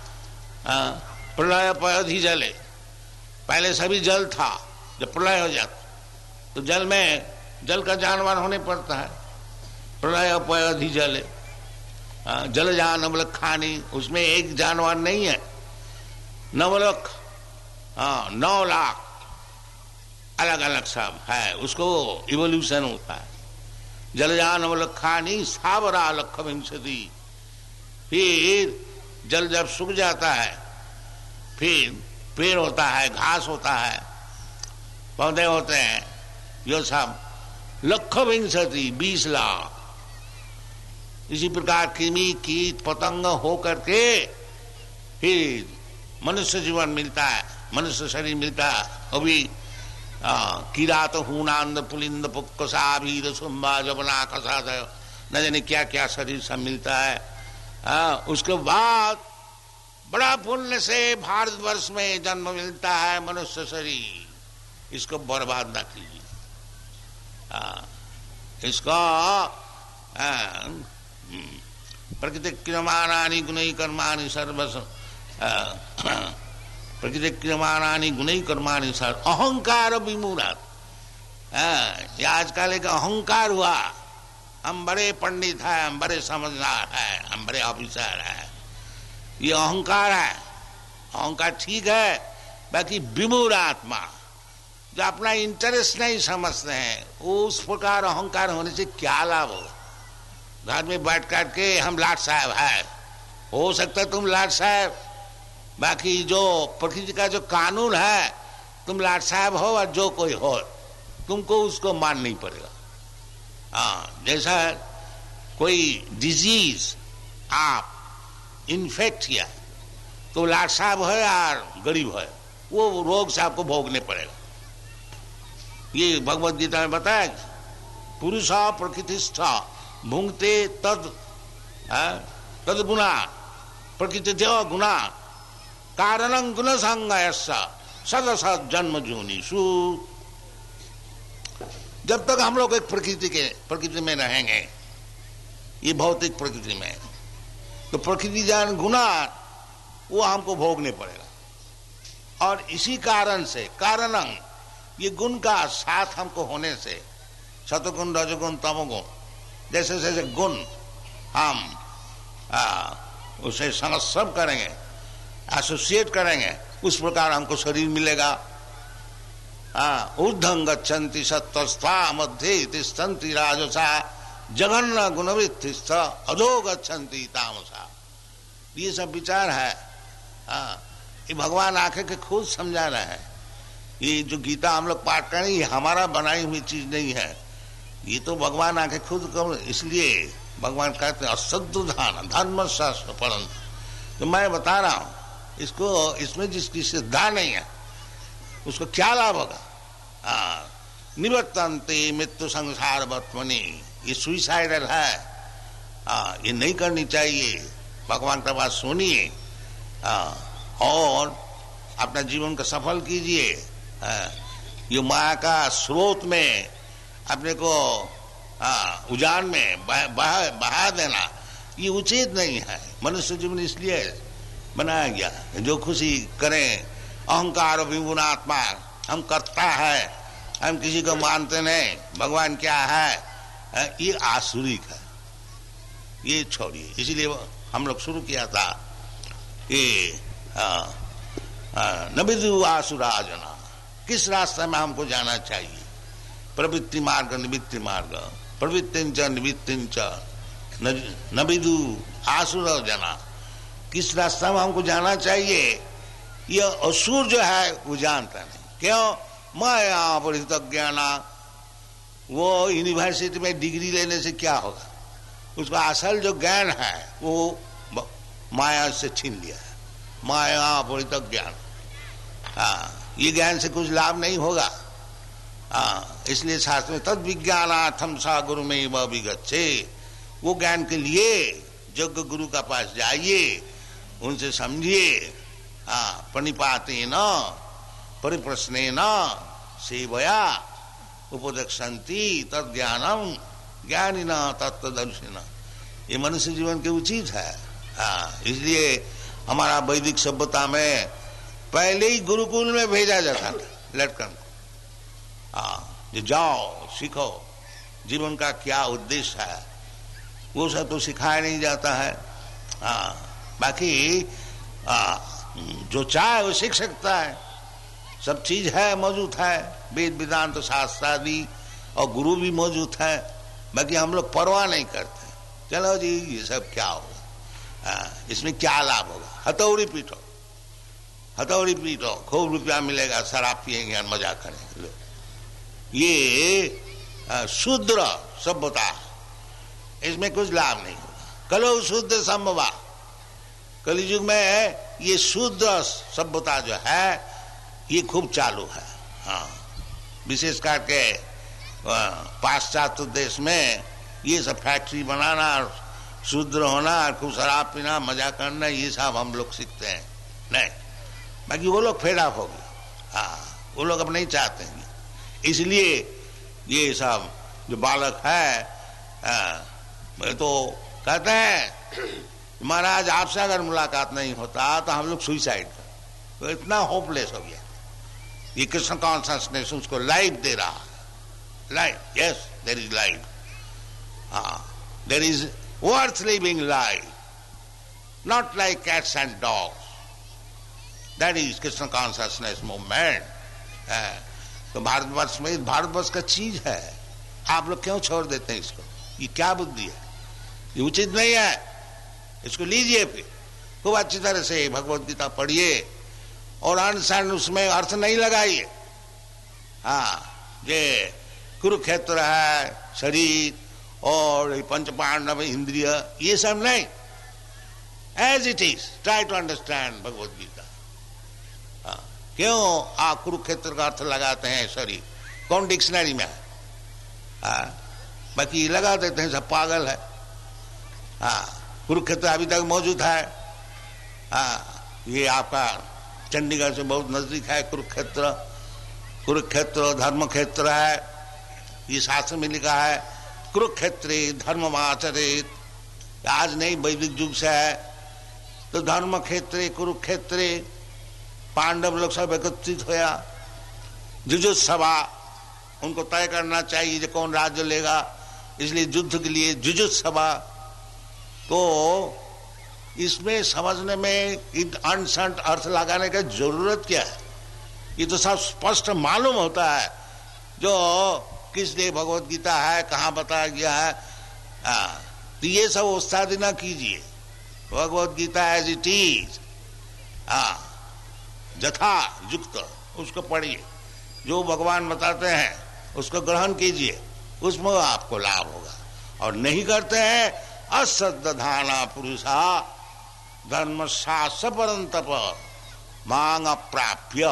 प्रलय पयधि जले, पहले सभी जल था, जब प्रलय हो जाता तो जल में जल का जानवर होने पड़ता है। प्रलय पयधि जले, जलजा नवलखानी, उसमें एक जानवर नहीं है, नवलख 9 लाख अलग अलग सब है, उसको इवोल्यूशन होता है। जलजा नवलखानी स्थावरा लख विंशति, फिर जल जब सूख जाता है फिर पेड़ होता है, घास होता है, पौधे होते हैं, यो सब लख विंशति 20 लाख। इसी प्रकार कृमि कीट पतंग हो करके फिर मनुष्य जीवन मिलता है, मनुष्य शरीर मिलता है। अभी किरात हूनांद पुलिंद पुक्कसा वीर सुम्बा जबना कसाद, न जाने क्या क्या शरीर सब मिलता है। उसके बाद बड़ा पुण्य से भारतवर्ष में जन्म मिलता है मनुष्य शरीर। इसको बर्बाद न कीजिए, इसको प्रकृति क्रियमाणानि गुणै कर्माणि सर्वस, प्रकृति क्रियमाणानि गुणै कर्माणि सर्व अहंकार विमूढ़ात्। ये आजकल एक अहंकार हुआ, हम बड़े पंडित हैं, हम बड़े समझदार हैं, हम बड़े ऑफिसर हैं, ये अहंकार है। अहंकार ठीक है, बाकी विमूढ़ आत्मा जो अपना इंटरेस्ट नहीं समझते हैं, उस प्रकार अहंकार होने से क्या लाभ हो। घर में बैठ कर के हम लाट साहब है, हो सकता है तुम लाट साहब, बाकी जो प्रकृति का जो कानून है, तुम लाट साहब हो और जो कोई हो, तुमको उसको मान नहीं पड़ेगा। जैसा कोई डिजीज आप इन्फेक्ट किया तो लाट साहब है और गरीब है, वो रोग से आपको भोगने पड़ेगा। ये भगवद गीता में बताया, पुरुषा प्रकृतिस्थ भुंगते तद तद गुणा प्रकृति देव गुणा कारणं गुण संगयस्स सदसद जन्म जोनिषु। जब तक हम लोग एक प्रकृति में रहेंगे, ये भौतिक प्रकृति में, तो प्रकृति जान गुना वो हमको भोगने पड़ेगा। और इसी कारण से कारणं, ये गुण का साथ हमको होने से, सतगुण रजगुण तमोगुण जैसे जैसे गुण हम उसे संगसब करेंगे, एसोसिएट करेंगे, उस प्रकार हमको शरीर मिलेगा। ऊर्ध्वं गच्छन्ति सत्त्वस्था मध्ये तिष्ठन्ति राजसा जघन्य गुणवृत्तिस्थ अधो गच्छन्ति तामसा। ये सब विचार है। ये भगवान आके के खुद समझा रहे हैं। ये जो गीता हम लोग पाठ करें, ये हमारा बनाई हुई चीज नहीं है, ये तो भगवान आके खुद कर। इसलिए भगवान कहते हैं असद्धान धर्म शास्त्र परंतु। तो मैं बता रहा हूं इसको, इसमें जिसकी श्रद्धा नहीं है उसको क्या लाभ होगा। निवर्तन्ते मृत्यु संसार वर्तमनि, ये सुइसाइडल है, ये नहीं करनी चाहिए। भगवान का बात सुनिए और अपना जीवन को सफल कीजिए। ये माया का स्रोत में अपने को उजान में बहा देना ये उचित नहीं है। मनुष्य जीवन इसलिए बनाया गया जो खुशी करें। अहंकार और विगुण आत्मा, हम करता है, हम किसी को मानते नहीं, भगवान क्या है, ये आसुरिक है, ये छोड़िए। इसीलिए हम लोग शुरू किया था ये न विदु आसुराजना, किस रास्ते में हमको जाना चाहिए। प्रवृत्ति मार्ग निवृत्ति मार्ग, प्रवृत्तिंच निवृत्तिंच न विदु आसुराजना, किस रास्ते में हमको जाना चाहिए। ये असुर जो है वो जानता नहीं। क्यों? माया परित ज्ञाना। वो यूनिवर्सिटी में डिग्री लेने से क्या होगा? उसका असल जो ज्ञान है वो माया से छीन लिया है। माया परित ज्ञान, ये ज्ञान से कुछ लाभ नहीं होगा। इसलिए शास्त्र में तद विज्ञानार्थम सा गुरु में वह विगच्छे। वो ज्ञान के लिए योग्य गुरु का पास जाइए, उनसे समझिए। प्रणिपाते न परिप्रश्ने न सेवया उपदक्षन्ति तद ज्ञानम ज्ञानी न तत्वदर्शिन। ये मनुष्य जीवन के उचित है। इसलिए हमारा वैदिक सभ्यता में पहले ही गुरुकुल में भेजा जाता था लड़कन को। जाओ सीखो जीवन का क्या उद्देश्य है, वो सब तो सिखाया नहीं जाता है। बाकी जो चाहे वो सीख सकता है, सब चीज है, मौजूद है, वेद वेदांत शास्त्र आदि, और गुरु भी मौजूद है। बाकी हम लोग परवाह नहीं करते। चलो जी ये सब क्या होगा, इसमें क्या लाभ होगा? हथौड़ी पीटो, हथौड़ी पीटो, खूब रुपया मिलेगा, शराब पिएंगे और मजा करेंगे। ये शूद्र सभ्यता, इसमें कुछ लाभ नहीं होगा। कलो शुद्ध संभवा, कलियुग में ये शूद्र सभ्यता जो है ये खूब चालू है। विशेष करके पाश्चात्य देश में ये सब फैक्ट्री बनाना, शूद्र होना, खूब शराब पीना, मजा करना, ये सब हम लोग सीखते हैं। नहीं, बाकी वो लोग फेड ऑफ हो गए। वो लोग अब नहीं चाहते हैं। इसलिए ये सब जो बालक है तो कहते हैं महाराज आपसे अगर मुलाकात नहीं होता तो हम लोग सुइसाइड कर। तो इतना होपलेस हो गया। ये कृष्ण कॉन्शसनेस उसको लाइफ दे रहा है। Life, yes there is life, there is worth living life, not like cats and dogs. That is Krishna consciousness movement. तो भारतवर्ष में, भारतवर्ष का चीज है, आप लोग क्यों छोड़ देते हैं इसको? ये क्या बुद्धि है? ये उचित नहीं है। इसको लीजिए, फिर खूब अच्छी तरह से भगवत गीता पढ़िए और अनशन उसमें अर्थ नहीं लगाइए। ये कुरुक्षेत्र है, शरीर और पंच पांडव इंद्रिय, ये सब नहीं। As it is try to understand Bhagavad Gita. क्यों आप कुरुक्षेत्र का अर्थ लगाते हैं शरीर? कौन डिक्शनरी में है? बाकी लगा देते हैं, सब पागल है। कुरुक्षेत्र अभी तक मौजूद है। ये आपका चंडीगढ़ से बहुत नजदीक है कुरुक्षेत्र। कुरुक्षेत्र धर्म क्षेत्र है, ये शास्त्र में लिखा है। कुरुक्षेत्रे धर्ममाचरेत, आज नहीं वैदिक युग से है। तो धर्म क्षेत्रे कुरुक्षेत्रे पांडव लोग सब एकत्रित होया। जुजुत्सवा, उनको तय करना चाहिए जो कौन राज्य लेगा, इसलिए युद्ध के लिए जुजुत्सवा। तो इसमें समझने में अनसंट अर्थ लगाने का जरूरत क्या है? ये तो सब स्पष्ट मालूम होता है जो किस लिए भगवत गीता है, कहाँ बताया गया है। तो ये सब उस्तादी ना कीजिए। Bhagavad Gita as it is, यथा युक्त उसको पढ़िए। जो भगवान बताते हैं उसको ग्रहण कीजिए, उसमें आपको लाभ होगा। और नहीं करते हैं, असद्धाना पुरुषा धर्म शास्त्र परंतप मांग अप्राप्य।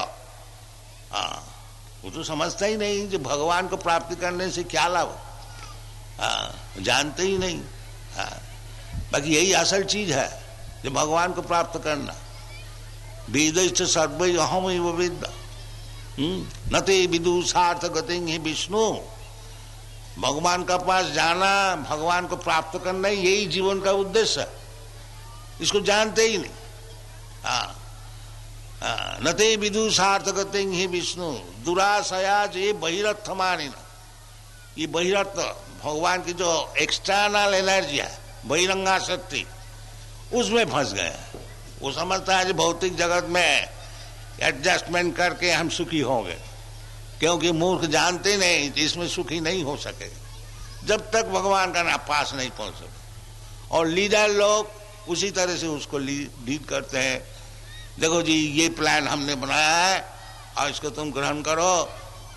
वो तो समझता ही नहीं कि भगवान को प्राप्ति करने से क्या लाभ, जानते ही नहीं। बाकी यही असल चीज है जो भगवान को प्राप्त करना। वेद सर्व अहम वेद न ते विदुषार्थ गति विष्णु। भगवान का पास जाना, भगवान को प्राप्त करना, यही जीवन का उद्देश्य है। इसको जानते ही नहीं। न ते विदुषार्थ गति विष्णु दुराशया जे बहिरथ मानी। ये बहिरथ भगवान की जो एक्सटर्नल एनर्जी है, बहिरंगा शक्ति, उसमें फंस गए। वो समझता है कि भौतिक जगत में एडजस्टमेंट करके हम सुखी होंगे, क्योंकि मूर्ख जानते नहीं इसमें सुखी नहीं हो सके जब तक भगवान का ना पास नहीं पहुंच सके। और लीडर लोग उसी तरह से उसको लीड करते हैं। देखो जी ये प्लान हमने बनाया है और इसको तुम ग्रहण करो,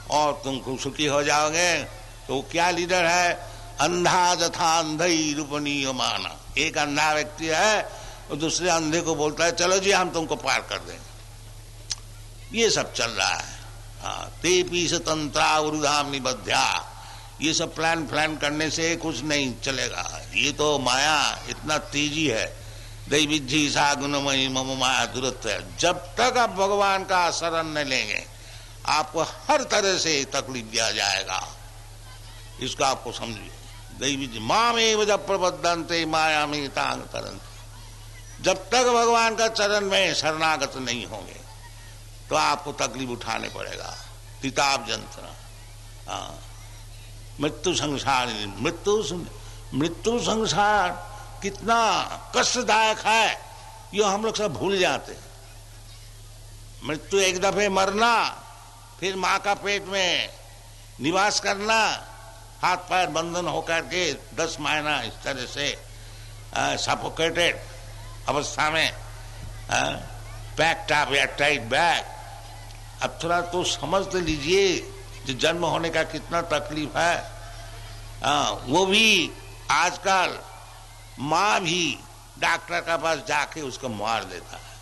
और तुम सुखी हो जाओगे। तो क्या लीडर है? अंधा जथा अंधई रूपनीय माना। एक अंधा व्यक्ति है और दूसरे अंधे को बोलता है चलो जी हम तुमको पार कर देंगे। ये सब चल रहा है। ते पीस तंत्रा उरुधाम निबध्या। ये सब प्लान करने से कुछ नहीं चलेगा। ये तो माया इतना तेजी है। दैविद्धि सा गुणमयी मम माया दुरत्व है। जब तक आप भगवान का शरण नहीं लेंगे आपको हर तरह से तकलीफ दिया जाएगा। इसको आपको समझिए। दैविद्धि मामेव जब प्रबद्धन्ते माया में तांग तरन्ते। जब तक भगवान का चरण में शरणागत नहीं होंगे तो आपको तकलीफ उठाने पड़ेगा। तिताब यंत्रणा, मृत्यु संसार। मृत्यु संसार कितना कष्टदायक है ये हम लोग सब भूल जाते हैं। मृत्यु एक दफे मरना, फिर मां का पेट में निवास करना, हाथ पैर बंधन होकर के 10 महीना इस तरह से सफोकेटेड अवस्था में, पैक्ड अप या टाइट बैग। अब थोड़ा तो समझ तो लीजिए जो जन्म होने का कितना तकलीफ है। वो भी आजकल माँ भी डॉक्टर के पास जाके उसको मार देता है।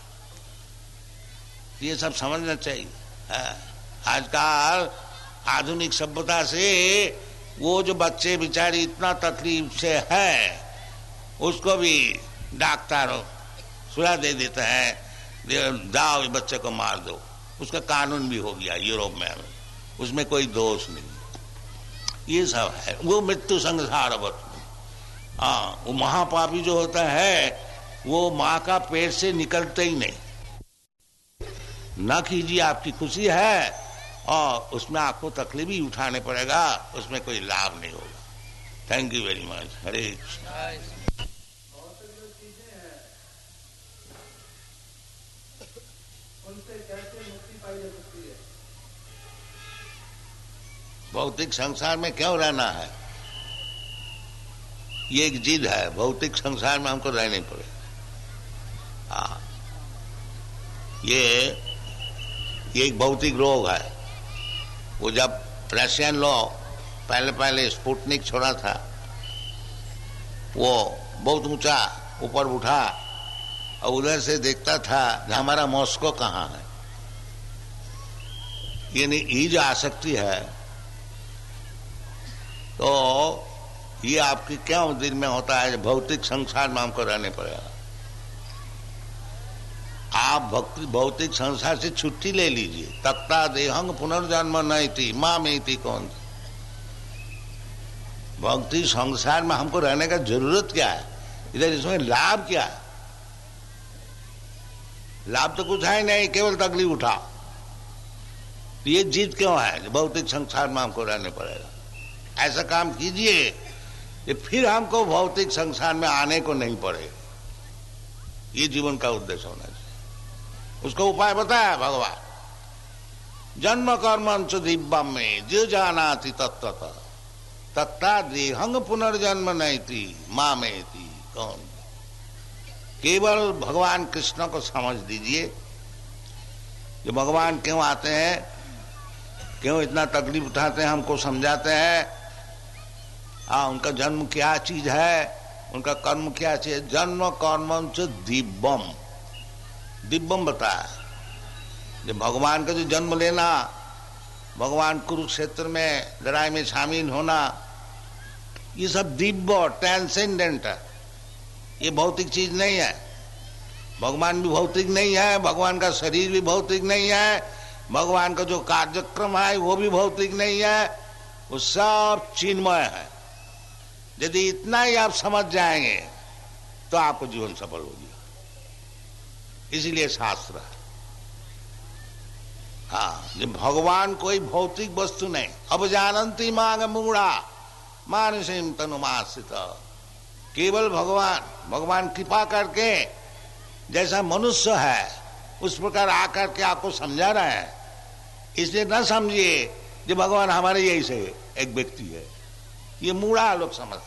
ये सब समझना चाहिए। आजकल आधुनिक सभ्यता से वो जो बच्चे बेचारे इतना तकलीफ से है उसको भी डॉक्टर सुला दे देते हैं, जाओ ये बच्चे को मार दो। उसका कानून भी हो गया यूरोप में, उसमें कोई दोष नहीं। ये सब है वो मृत्यु संसार। वो महापापी जो होता है वो माँ का पेट से निकलते ही नहीं। न कीजिए, आपकी खुशी है और उसमें आपको तकलीफ ही उठाने पड़ेगा, उसमें कोई लाभ नहीं होगा। Thank you very much. Hare Krishna. भौतिक संसार में क्यों रहना है? ये एक जिद है। भौतिक संसार में हमको रहने पड़े। ये एक भौतिक रोग है। वो जब रशियन लोग पहले स्पुतनिक छोड़ा था, वो बहुत ऊंचा ऊपर उठा और उधर से देखता था हमारा मॉस्को कहाँ है। ये जो आसक्ति है तो ये आपकी क्यों दिल में होता है? भौतिक संसार में हमको रहने पड़ेगा। आप भौतिक संसार से छुट्टी ले लीजिए। तक्ता देहंग पुनर्जन्म नहीं थी माँ में थी कौन। भौतिक संसार में हमको रहने का जरूरत क्या है? इधर इसमें लाभ क्या है? लाभ तो कुछ है नहीं, केवल तकलीफ उठा। ये जिद क्यों है? भौतिक संसार में हमको रहने पड़ेगा। ऐसा काम कीजिए कि फिर हमको भौतिक संसार में आने को नहीं पड़े। ये जीवन का उद्देश्य होना चाहिए। उसका उपाय बताया भगवान। जन्म कर्मंच दिव्यम में जो जानाति तत्वतः तत्ता देहंग पुनर्जन्म नहीं थी माँ में थी कौन। केवल भगवान कृष्ण को समझ दीजिए। जो भगवान क्यों आते हैं, क्यों इतना तकलीफ उठाते हैं, हमको समझाते हैं। उनका जन्म क्या चीज है, उनका कर्म क्या चीज है। जन्म कर्मम च दिव्यम, दिव्यम बताया। जब भगवान का जो जन्म लेना, भगवान कुरुक्षेत्र में लड़ाई में शामिल होना, ये सब दिव्य ट्रांसेंडेंट है। ये भौतिक चीज नहीं है। भगवान भी भौतिक नहीं है, भगवान का शरीर भी भौतिक नहीं है, भगवान का जो कार्यक्रम है वो भी भौतिक नहीं है। वो सब चिन्मय है। यदि इतना ही आप समझ जाएंगे तो आपको जीवन सफल होगी। इसीलिए शास्त्र है। जब भगवान कोई भौतिक वस्तु नहीं। अब जानंती मांग मूढ़ा मानसिम तनुमासित। केवल भगवान कृपा करके जैसा मनुष्य है उस प्रकार आकर के आपको समझा रहे हैं। इसलिए न समझिए कि भगवान हमारे यही से एक व्यक्ति है। ये मूढ़ा लोग समझते।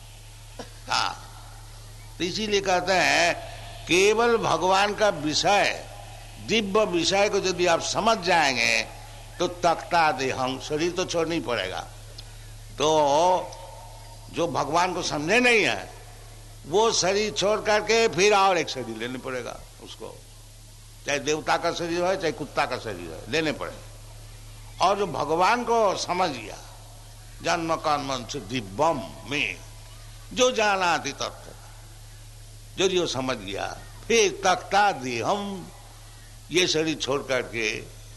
तो इसीलिए कहते हैं केवल भगवान का विषय, दिव्य विषय को यदि आप समझ जाएंगे तो तख्ता देहं, शरीर तो छोड़ना ही पड़ेगा। तो जो भगवान को समझे नहीं है वो शरीर छोड़ करके फिर और एक शरीर लेने पड़ेगा उसको, चाहे देवता का शरीर हो चाहे कुत्ता का शरीर हो, लेने पड़ेगा। और जो भगवान को समझ गया, जन्म कर्म से दिव्यम में जो जाना थी तत्व, जो जो समझ गया, फिर तख्ता देहम, ये शरीर छोड़ करके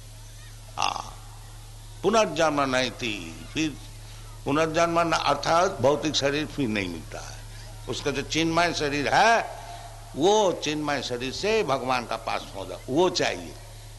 पुनर्जन्म नहीं थी, फिर पुनर्जन्म अर्थात भौतिक शरीर फिर नहीं मिलता है। उसका जो चिन्मय शरीर है वो चिन्मय शरीर से भगवान का पास होगा, वो चाहिए।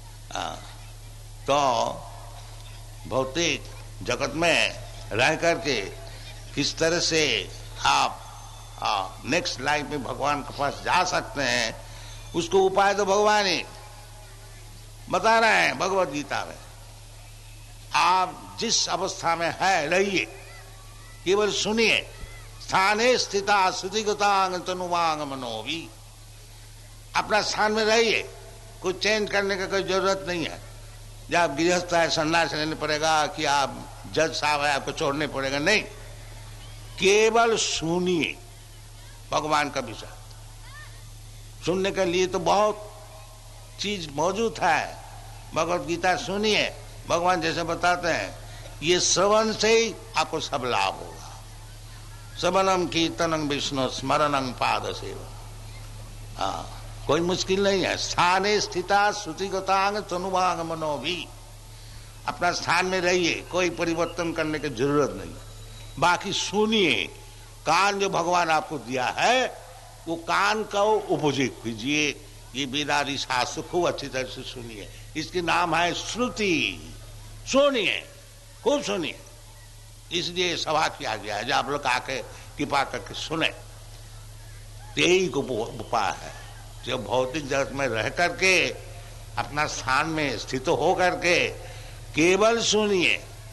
तो भौतिक जगत में रह करके किस तरह से आप नेक्स्ट लाइफ में भगवान के पास जा सकते हैं, उसको उपाय तो भगवान ही बता रहे हैं भगवत गीता में। आप जिस अवस्था में है रहिए, केवल सुनिए। स्थाने स्थिता श्रुतिगतांग तनुवांग मनोवी, अपना स्थान में रहिए, कुछ चेंज करने का कोई जरूरत नहीं है। जब आप गृहस्थ है संन्यास लेने पड़ेगा कि आप जज साहब है आपको छोड़ने पड़ेगा, नहीं, केवल सुनिए भगवान का विषय। सुनने के लिए तो बहुत चीज मौजूद है, भगवत गीता सुनिए। भगवान जैसे बताते हैं, ये श्रवण से ही आपको सब लाभ होगा। श्रवणम कीर्तनम विष्णु स्मरणम पाद सेवा, कोई मुश्किल नहीं है। स्थाने स्थिता श्रुतिगतांग तनुवांग मनोभी, अपना स्थान में रहिए, कोई परिवर्तन करने की जरूरत नहीं। बाकी सुनिए, कान जो भगवान आपको दिया है वो कान का उपयोग कीजिए। ये वेदादि शास्त्र खूब अच्छी तरह से सुनिए, इसके नाम है श्रुति। सुनिए, खूब सुनिए, इसलिए सभा किया गया है, जो आप लोग आके कृपा करके सुने। यही उपाय है, जो भौतिक जगत में रह करके अपना स्थान में स्थित हो करके केवल सुनिए।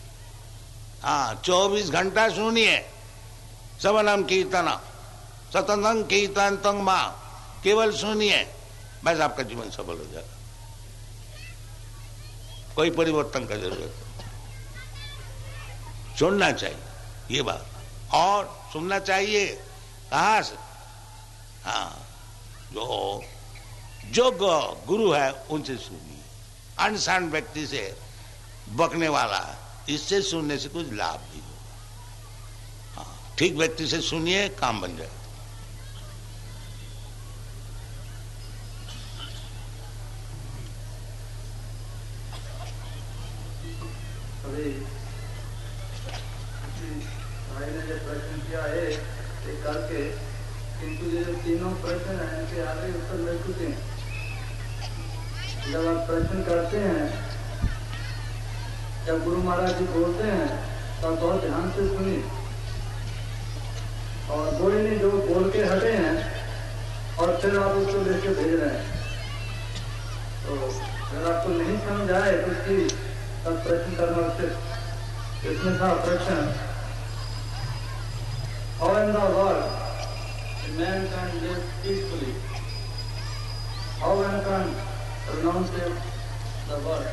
24 घंटा सुनिए, श्रवणम कीर्तन सततम कीर्तन तंग मां, केवल सुनिए, बस आपका जीवन सफल हो जाएगा। कोई परिवर्तन का जरूरत नहीं, सुनना चाहिए ये बात। और सुनना चाहिए कहां से? जो गुरु है उनसे सुनिए। अनजान व्यक्ति से बकने वाला, इससे सुनने से कुछ लाभ नहीं होगा। ठीक व्यक्ति से सुनिए, काम बन जाए। भाई ने जो प्रश्न किया है ये करके, किंतु ये जो तीनों प्रश्न हैं इनके आगे उत्तर मिल चुके हैं। जब आप प्रश्न करते हैं, जब गुरु महाराज जी बोलते हैं तब बहुत ध्यान से सुनिए, और कोई नहीं जो बोल के हटे हैं और फिर आप उसको लेके भेज रहे हैं, तो अगर आपको नहीं समझ आए तो उसकी तब प्रश्न करना उचित। इसमें था प्रश्न, how in the world a man can live peacefully? How one can renounce the world?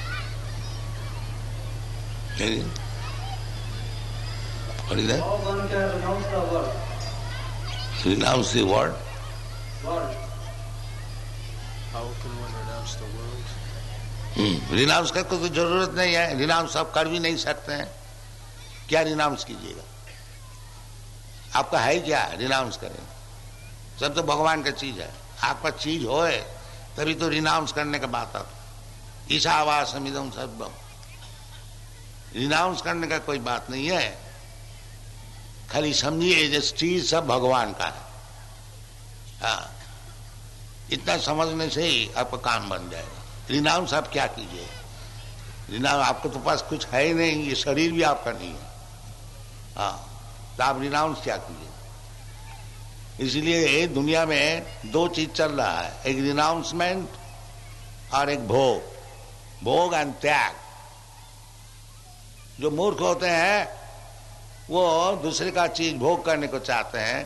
What is that? How one can renounce the world? Renounce the word? World. How can one renounce the world? Renounce करने को तो जरूरत नहीं है, renounce आप कर भी नहीं सकते हैं। क्या रिनाउंस कीजिएगा? आपका है क्या रिनाउंस करें? सब तो भगवान का चीज है। आपका चीज होए तभी तो रिनाउंस करने का बात आता। ईशावासम इदं सर्वम, रिनाउंस करने का कोई बात नहीं है। खाली समझिए ये चीज सब भगवान का है। हाँ, इतना समझने से ही आपका काम बन जाएगा। रिनाउंस आप क्या कीजिए? रिनाउंस आपके तो पास कुछ है ही नहीं, ये शरीर भी आपका नहीं है। हाँ, तो आप रिनाउंस क्या कीजिए? इसलिए दुनिया में दो चीज चल रहा है, एक रिनाउंसमेंट और एक भोग, भोग एंड त्याग। जो मूर्ख होते हैं वो दूसरे का चीज भोग करने को चाहते हैं,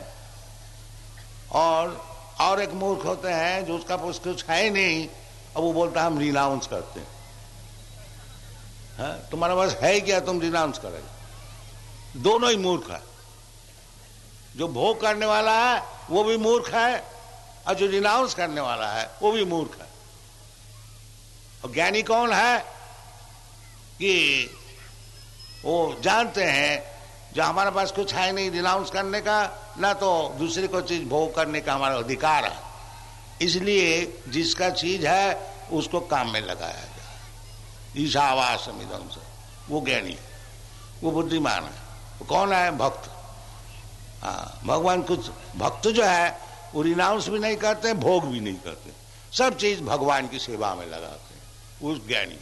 और एक मूर्ख होते हैं जो उसका कुछ है ही नहीं, अब वो बोलता है हम रिनाउंस करते हैं। तुम्हारे पास है क्या, तुम रिनाउंस करोगे? दोनों ही मूर्ख है। जो भोग करने वाला है वो भी मूर्ख है, और जो रिनाउंस करने वाला है वो भी मूर्ख है। और ज्ञानी कौन है कि वो जानते हैं जो हमारे पास कुछ है नहीं रिनाउंस करने का, ना तो दूसरे को चीज भोग करने का हमारा अधिकार है, इसलिए जिसका चीज है उसको काम में लगाया जाए। ईशावासम इदं से, वो ज्ञानी है, वो बुद्धिमान है। वो कौन है? भक्त। हाँ, भगवान कुछ भक्त जो है वो रिनाउंस भी नहीं करते, भोग भी नहीं करते, सब चीज भगवान की सेवा में लगाते हैं। उस ज्ञानी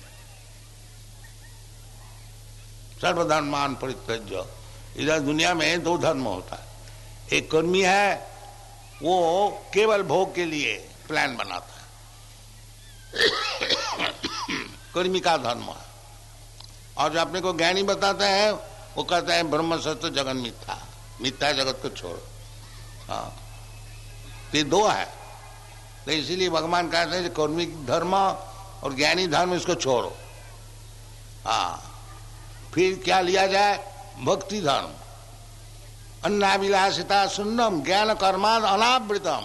सर्वधर्मान परित्यज्य। इधर दुनिया में दो धर्म होता है, एक कर्मी है वो केवल भोग के लिए प्लान बनाता है, कर्मी का धर्म है। और जो अपने को ज्ञानी बताते हैं वो कहते हैं ब्रह्म सत्य जगन मिथ्या, मिथ्या जगत को छोड़ो। हाँ, ये दो है। तो इसीलिए भगवान कहते हैं कर्मी धर्म और ज्ञानी धर्म इसको छोड़ो। हाँ, फिर क्या लिया जाए? भक्ति धर्म। अन्नाभिलाषिता सुन्नम ज्ञान कर्माद अनावृतम।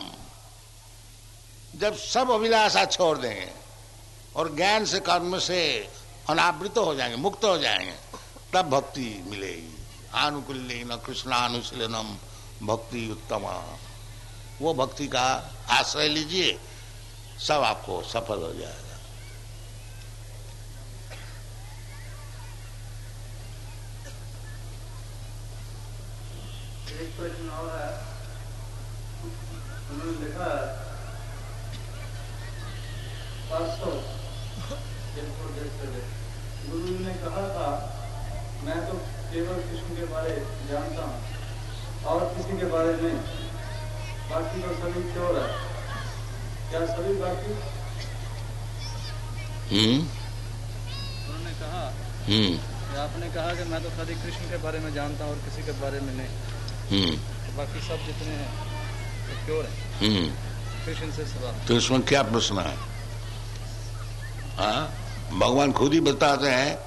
जब सब अभिलाषा छोड़ देंगे और ज्ञान से कर्म से अनावृत हो जाएंगे, मुक्त हो जाएंगे, तब भक्ति मिलेगी। आनुकूल्येन कृष्णानुशीलनम भक्ति उत्तम। वो भक्ति का आश्रय लीजिए, सब आपको सफल हो जाएगा। एक प्रश्न और है, उन्होंने लिखा है 500 गुरु जी ने कहा था मैं तो केवल कृष्ण के बारे जानता हूँ और किसी के बारे में, बाकी तो सभी चोर है। क्या सभी बाकी? उन्होंने कहा आपने कहा कि मैं तो खाली कृष्ण के बारे में जानता हूँ और किसी के बारे में नहीं, तो बाकी सब जितने हैं तो क्यों है कृष्ण से सिवा। तो इसमें क्या प्रश्न है? भगवान खुद ही बताते हैं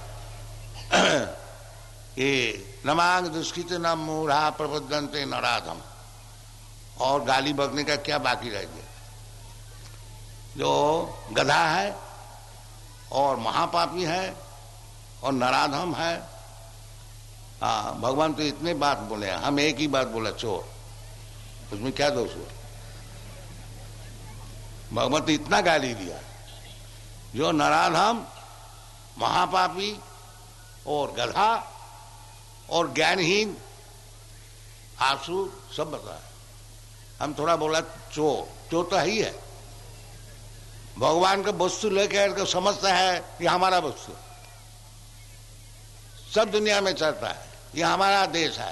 कि नमांग दुष्कृत न मूढ़ा प्रबद्धन्ते नराधम। और गाली बकने का क्या बाकी रह गया? जो गधा है और महापापी है और नराधम है। हाँ, भगवान तो इतने बात बोले, हम एक ही बात बोला चोर, उसमें क्या दोष हुआ? भगवान तो इतना गाली दिया। जो नराधम, महापापी और गधा और ज्ञानहीन आंसू सब बताया। हम थोड़ा बोला चोर, चोर तो ही है। भगवान का वस्तु लेकर समझता है ये हमारा वस्तु, सब दुनिया में चलता है, ये हमारा देश है।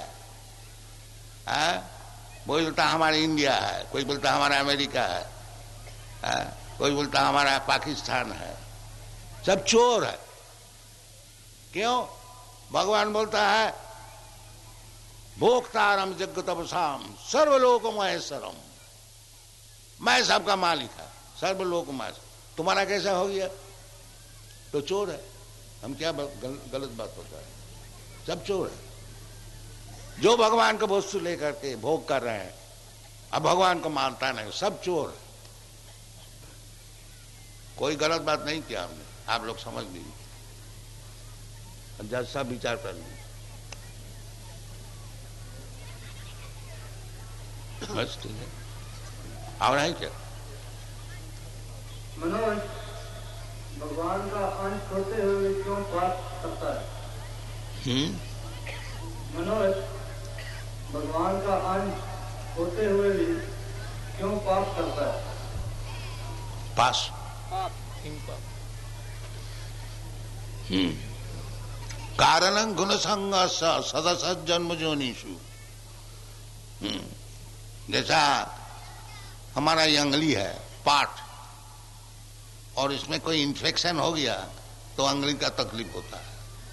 कोई बोलता हमारा इंडिया है, कोई बोलता हमारा अमेरिका है, कोई बोलता हमारा पाकिस्तान है, सब चोर है। क्यों? भगवान बोलता है भोक्तारम जगतपसाम सर्वलोक महेश्वरम, मैं सबका मालिक है, सर्वलोक महेश्वर। तुम्हारा कैसा हो गया? तो चोर है। हम क्या गलत बात होता है? सब चोर है। जो भगवान का वस्तु लेकर के भोग कर रहे हैं, अब भगवान को मानता नहीं, सब चोर है। कोई गलत बात नहीं किया हमने, आप लोग समझ लीजिए, जज साहब विचार कर लीजिए। बस ठीक है। और है क्या? मनोज, भगवान का अंश होते हुए क्यों पाप करता है? मनोज, भगवान का अंश होते हुए भी क्यों पाप करता है? पास कारणं गुण संग सदसद जन्म जोनिषु। जैसा हमारा ये अंगली है, पार्ट, और इसमें कोई इन्फेक्शन हो गया तो अंगली का तकलीफ होता है।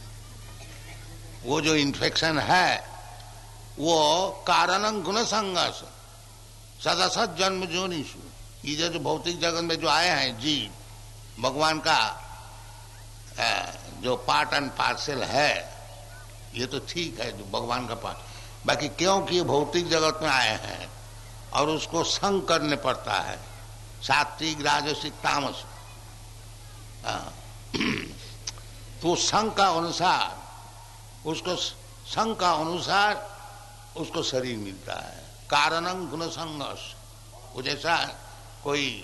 वो जो इन्फेक्शन है वो कारणं गुण संगस सदसद जन्म जोनिषु। ये जो भौतिक जगत में जो आए हैं जीव, भगवान का जो पार्ट एंड पार्सल है, ये तो ठीक है, जो भगवान का पार्ट, बाकी क्योंकि ये भौतिक जगत में आए हैं और उसको संग करने पड़ता है, सात्विक राजसिक तामस, तो संग का अनुसार उसको, संग का अनुसार उसको शरीर मिलता है। कारणं गुण संगस, वो जैसा कोई